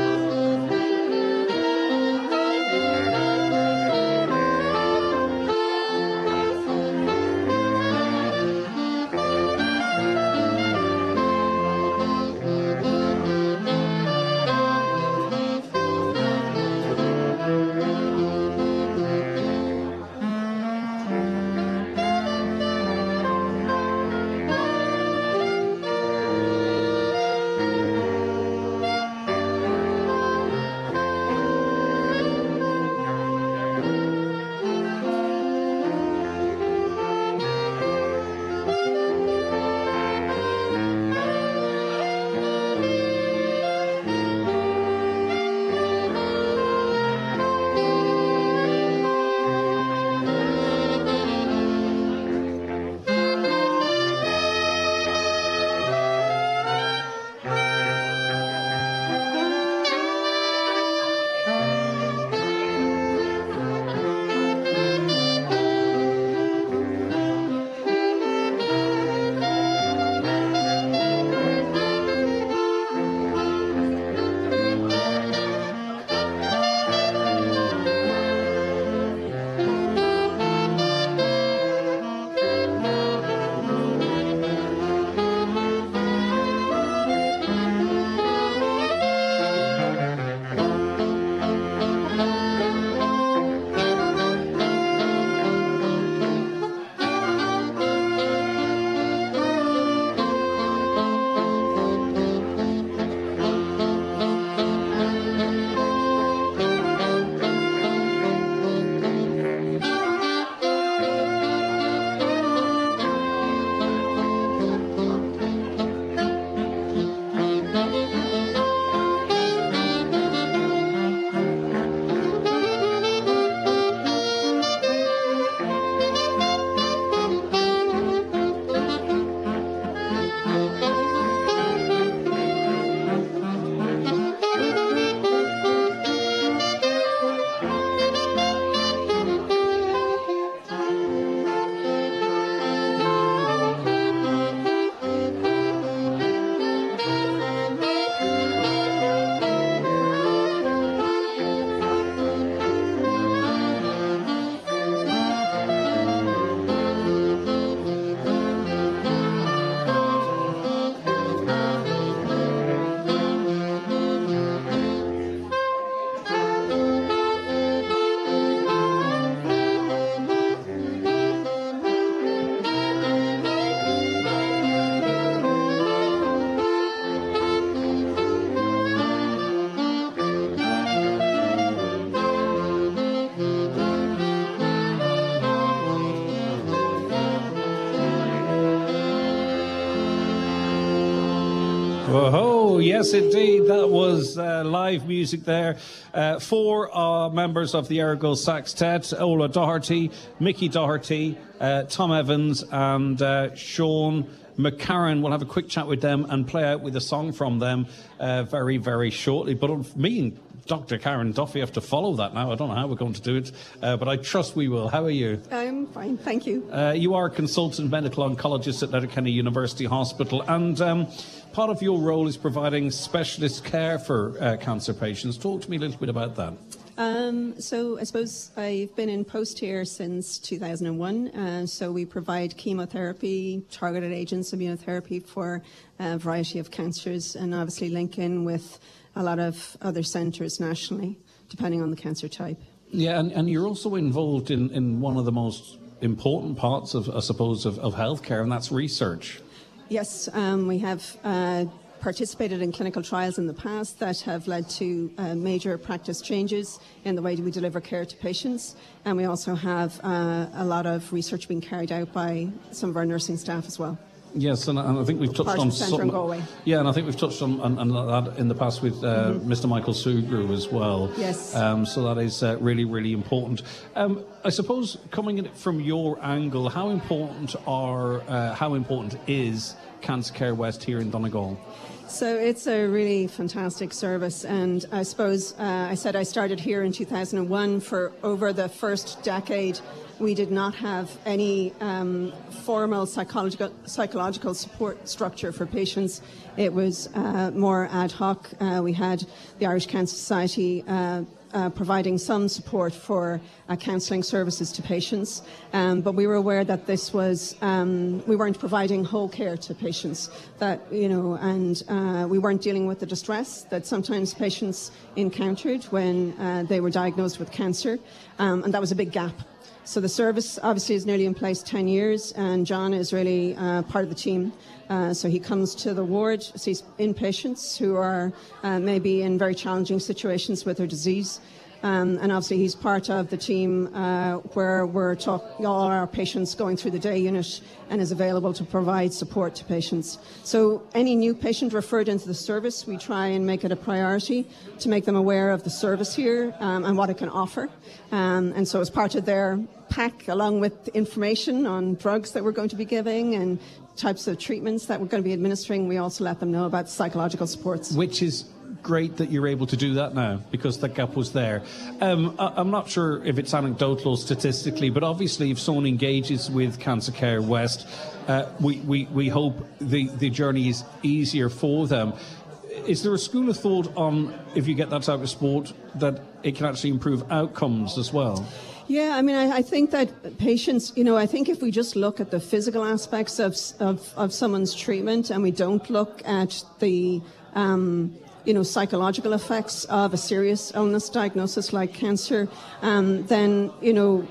Oh, yes, indeed. That was uh, live music there. Uh, four uh, members of the Ergo Sextet, Ola Doherty, Mickey Doherty, uh, Tom Evans and uh, Sean McCarran. We'll have a quick chat with them and play out with a song from them uh, very, very shortly. But me and Doctor Karen Duffy have to follow that now. I don't know how we're going to do it, uh, but I trust we will. How are you? I'm fine, thank you. Uh, you are a consultant medical oncologist at Letterkenny University Hospital, and um, part of your role is providing specialist care for uh, cancer patients. Talk to me a little bit about that. Um, so I suppose I've been in post here since two thousand one. Uh, so we provide chemotherapy, targeted agents, immunotherapy for a variety of cancers, and obviously link in with a lot of other centres nationally, depending on the cancer type. Yeah, and, and you're also involved in, in one of the most important parts of, I suppose, of, of healthcare, and that's research. Yes, um, we have uh, participated in clinical trials in the past that have led to uh, major practice changes in the way we deliver care to patients, and we also have uh, a lot of research being carried out by some of our nursing staff as well. Yes, and, and I think we've touched Part on of Centre some. in Galway. Yeah, and I think we've touched on, on, on that in the past with uh, Mhm. Mister Michael Sugru as well. Yes. Um, so that is uh, really, really important. Um, I suppose coming in from your angle, how important are uh, how important is Cancer Care West here in Donegal? So it's a really fantastic service, and I suppose uh, I said I started here in two thousand one. For over the first decade, we did not have any um, formal psychological psychological support structure for patients. It was uh, more ad hoc. Uh, we had the Irish Cancer Society uh, Uh, providing some support for uh, counselling services to patients, um, but we were aware that this was um, we weren't providing whole care to patients. That you know, and uh, we weren't dealing with the distress that sometimes patients encountered when uh, they were diagnosed with cancer, um, and that was a big gap. So the service obviously is nearly in place ten years, and John is really uh, part of the team. Uh, so he comes to the ward, sees inpatients who are uh, maybe in very challenging situations with their disease. Um, and obviously he's part of the team uh, where we're talking all our patients going through the day unit and is available to provide support to patients. So any new patient referred into the service, we try and make it a priority to make them aware of the service here um, and what it can offer. Um, and so as part of their pack, along with information on drugs that we're going to be giving and types of treatments that we're going to be administering, we also let them know about psychological supports. Which is great that you're able to do that now, because that gap was there. Um, I, I'm not sure if it's anecdotal or statistically, but obviously if someone engages with Cancer Care West, uh, we, we, we hope the, the journey is easier for them. Is there a school of thought on, if you get that type of support, that it can actually improve outcomes as well? Yeah, I mean, I, I think that patients, you know, I think if we just look at the physical aspects of, of, of someone's treatment and we don't look at the, um, you know, psychological effects of a serious illness diagnosis like cancer, um, then, you know,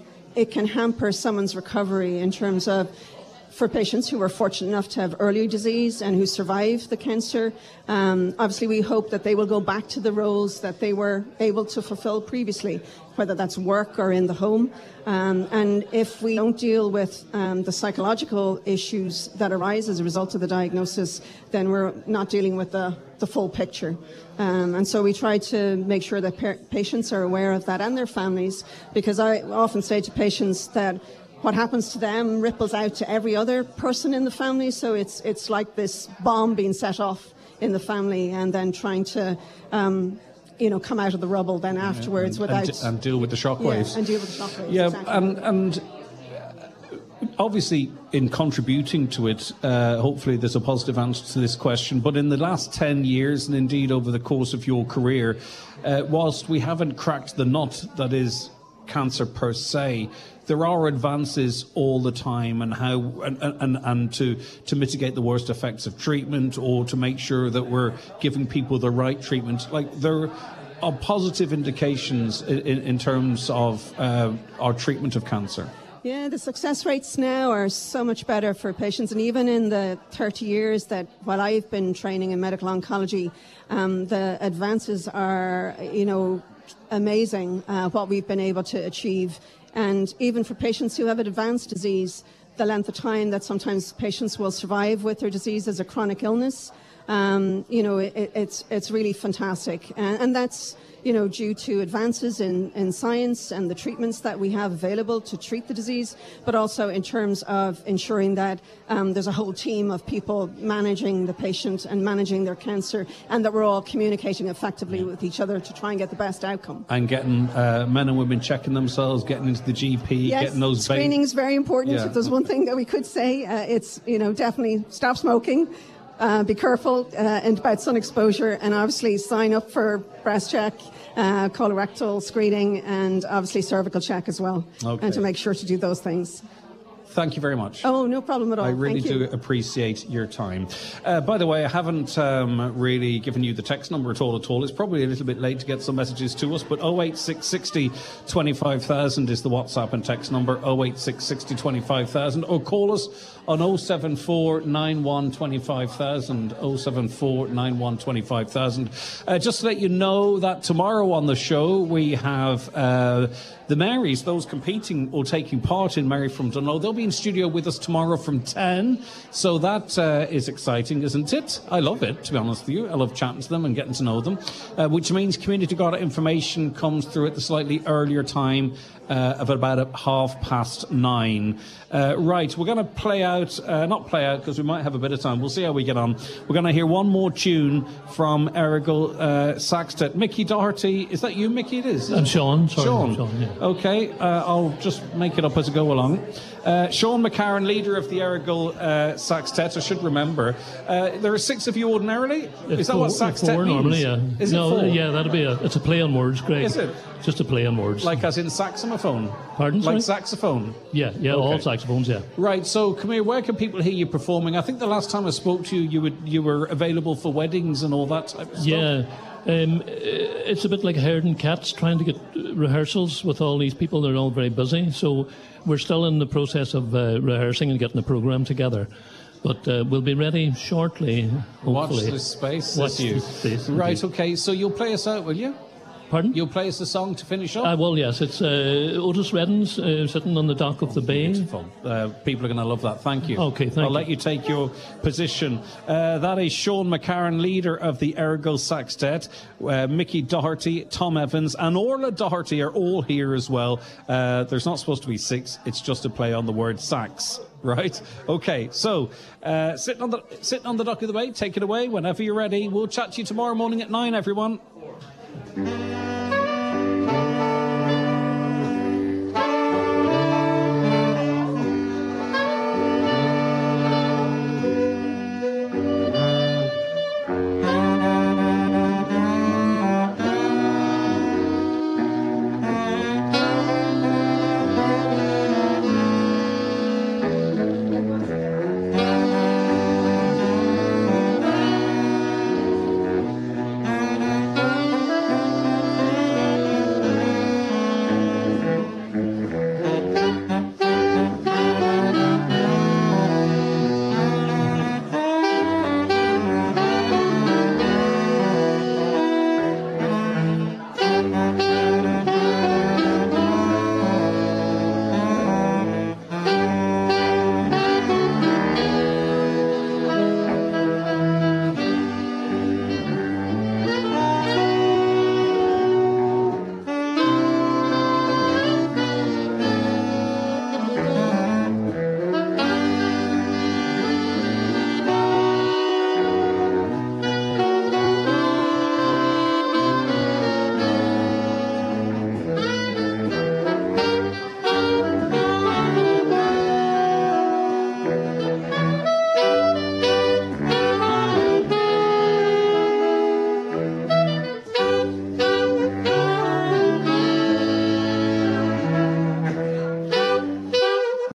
it can hamper someone's recovery in terms of, for patients who were fortunate enough to have early disease and who survived the cancer, um, obviously we hope that they will go back to the roles that they were able to fulfill previously, whether that's work or in the home. Um, and if we don't deal with um, the psychological issues that arise as a result of the diagnosis, then we're not dealing with the, the full picture. Um, and so we try to make sure that pa- patients are aware of that and their families, because I often say to patients that what happens to them ripples out to every other person in the family. So it's it's like this bomb being set off in the family, and then trying to, um, you know, come out of the rubble then afterwards and, without and, and deal with the shockwaves. Yeah, and deal with the shockwaves. Yeah, exactly. and and obviously in contributing to it, uh, hopefully there's a positive answer to this question. But in the last ten years, and indeed over the course of your career, uh, whilst we haven't cracked the nut that is cancer per se, there are advances all the time, and how and, and, and to to mitigate the worst effects of treatment, or to make sure that we're giving people the right treatment. Like, there are positive indications in, in terms of uh, our treatment of cancer. Yeah, the success rates now are so much better for patients, and even in the thirty years that while I've been training in medical oncology, um, the advances are, you know, amazing, uh, what we've been able to achieve. And even for patients who have an advanced disease, the length of time that sometimes patients will survive with their disease as a chronic illness, Um, you know, it, it's it's really fantastic, and, and that's, you know, due to advances in, in science and the treatments that we have available to treat the disease, but also in terms of ensuring that um, there's a whole team of people managing the patient and managing their cancer, and that we're all communicating effectively with each other to try and get the best outcome. And getting uh, men and women checking themselves, getting into the G P, yes, getting those... screening is very important. Yeah. If there's one thing that we could say, uh, it's, you know, definitely stop smoking. Uh, be careful uh, and about sun exposure, and obviously sign up for breast check, uh, colorectal screening, and obviously cervical check as well. Okay. And to make sure to do those things. Thank you very much. Oh, no problem at all. I really Thank you. do appreciate your time. Uh, by the way, I haven't um, really given you the text number at all at all. It's probably a little bit late to get some messages to us, but oh eight six six zero, twenty-five thousand is the WhatsApp and text number, oh eight six six zero, twenty-five thousand, or call us on oh seven four nine one two five thousand, oh seven four nine one two five thousand. Uh, just to let you know that tomorrow on the show we have uh, the Marys, those competing or taking part in Mary from Dunlo. They'll be in studio with us tomorrow from ten, so that uh, is exciting, isn't it? I love it, to be honest with you. I love chatting to them and getting to know them, uh, which means Community Garda information comes through at the slightly earlier time uh, of about a half past nine. Uh, right, we're going to play out, uh, not play out because we might have a bit of time. We'll see how we get on. We're going to hear one more tune from Errigal uh, Saxted. Mickey Doherty, is that you, Mickey? It is. I'm Sean. Sorry, Sean. I'm Sean, yeah. Okay, uh, I'll just make it up as I go along. Uh, Sean McCarran, leader of the Errigal uh, Saxtet, I should remember. Uh, there are six of you ordinarily? It's is that four, what Saxtet four means? normally, yeah. Is no, it four? yeah, that'll be a, it's a play on words, Greg. Is it? Just a play on words. Like as in saxophone? Pardon, Like sorry? saxophone? Yeah, yeah, Okay. all saxophones, yeah. Right, so come here, where can people hear you performing? I think the last time I spoke to you, you, would, you were available for weddings and all that type of stuff. Yeah, um, it's a bit like herding cats, trying to get rehearsals with all these people. They're all very busy, so we're still in the process of uh, rehearsing and getting the programme together. But uh, we'll be ready shortly, hopefully. Watch this space, Watch says you. this space, Right, indeed. okay, so you'll play us out, will you? Pardon? You'll play us a song to finish up? Uh, well, yes, it's uh, Otis Reddens uh, sitting on the dock of the bay. Beautiful. Uh, people are going to love that. Thank you. Okay, thank I'll you. let you take your position. Uh, that is Sean McCarran, leader of the Errigal Saxtet. Uh, Mickey Doherty, Tom Evans, and Orla Doherty are all here as well. Uh, there's not supposed to be six. It's just a play on the word sax. Right? Okay, so uh, sitting on the sitting on the dock of the bay, take it away whenever you're ready. We'll chat to you tomorrow morning at nine, everyone.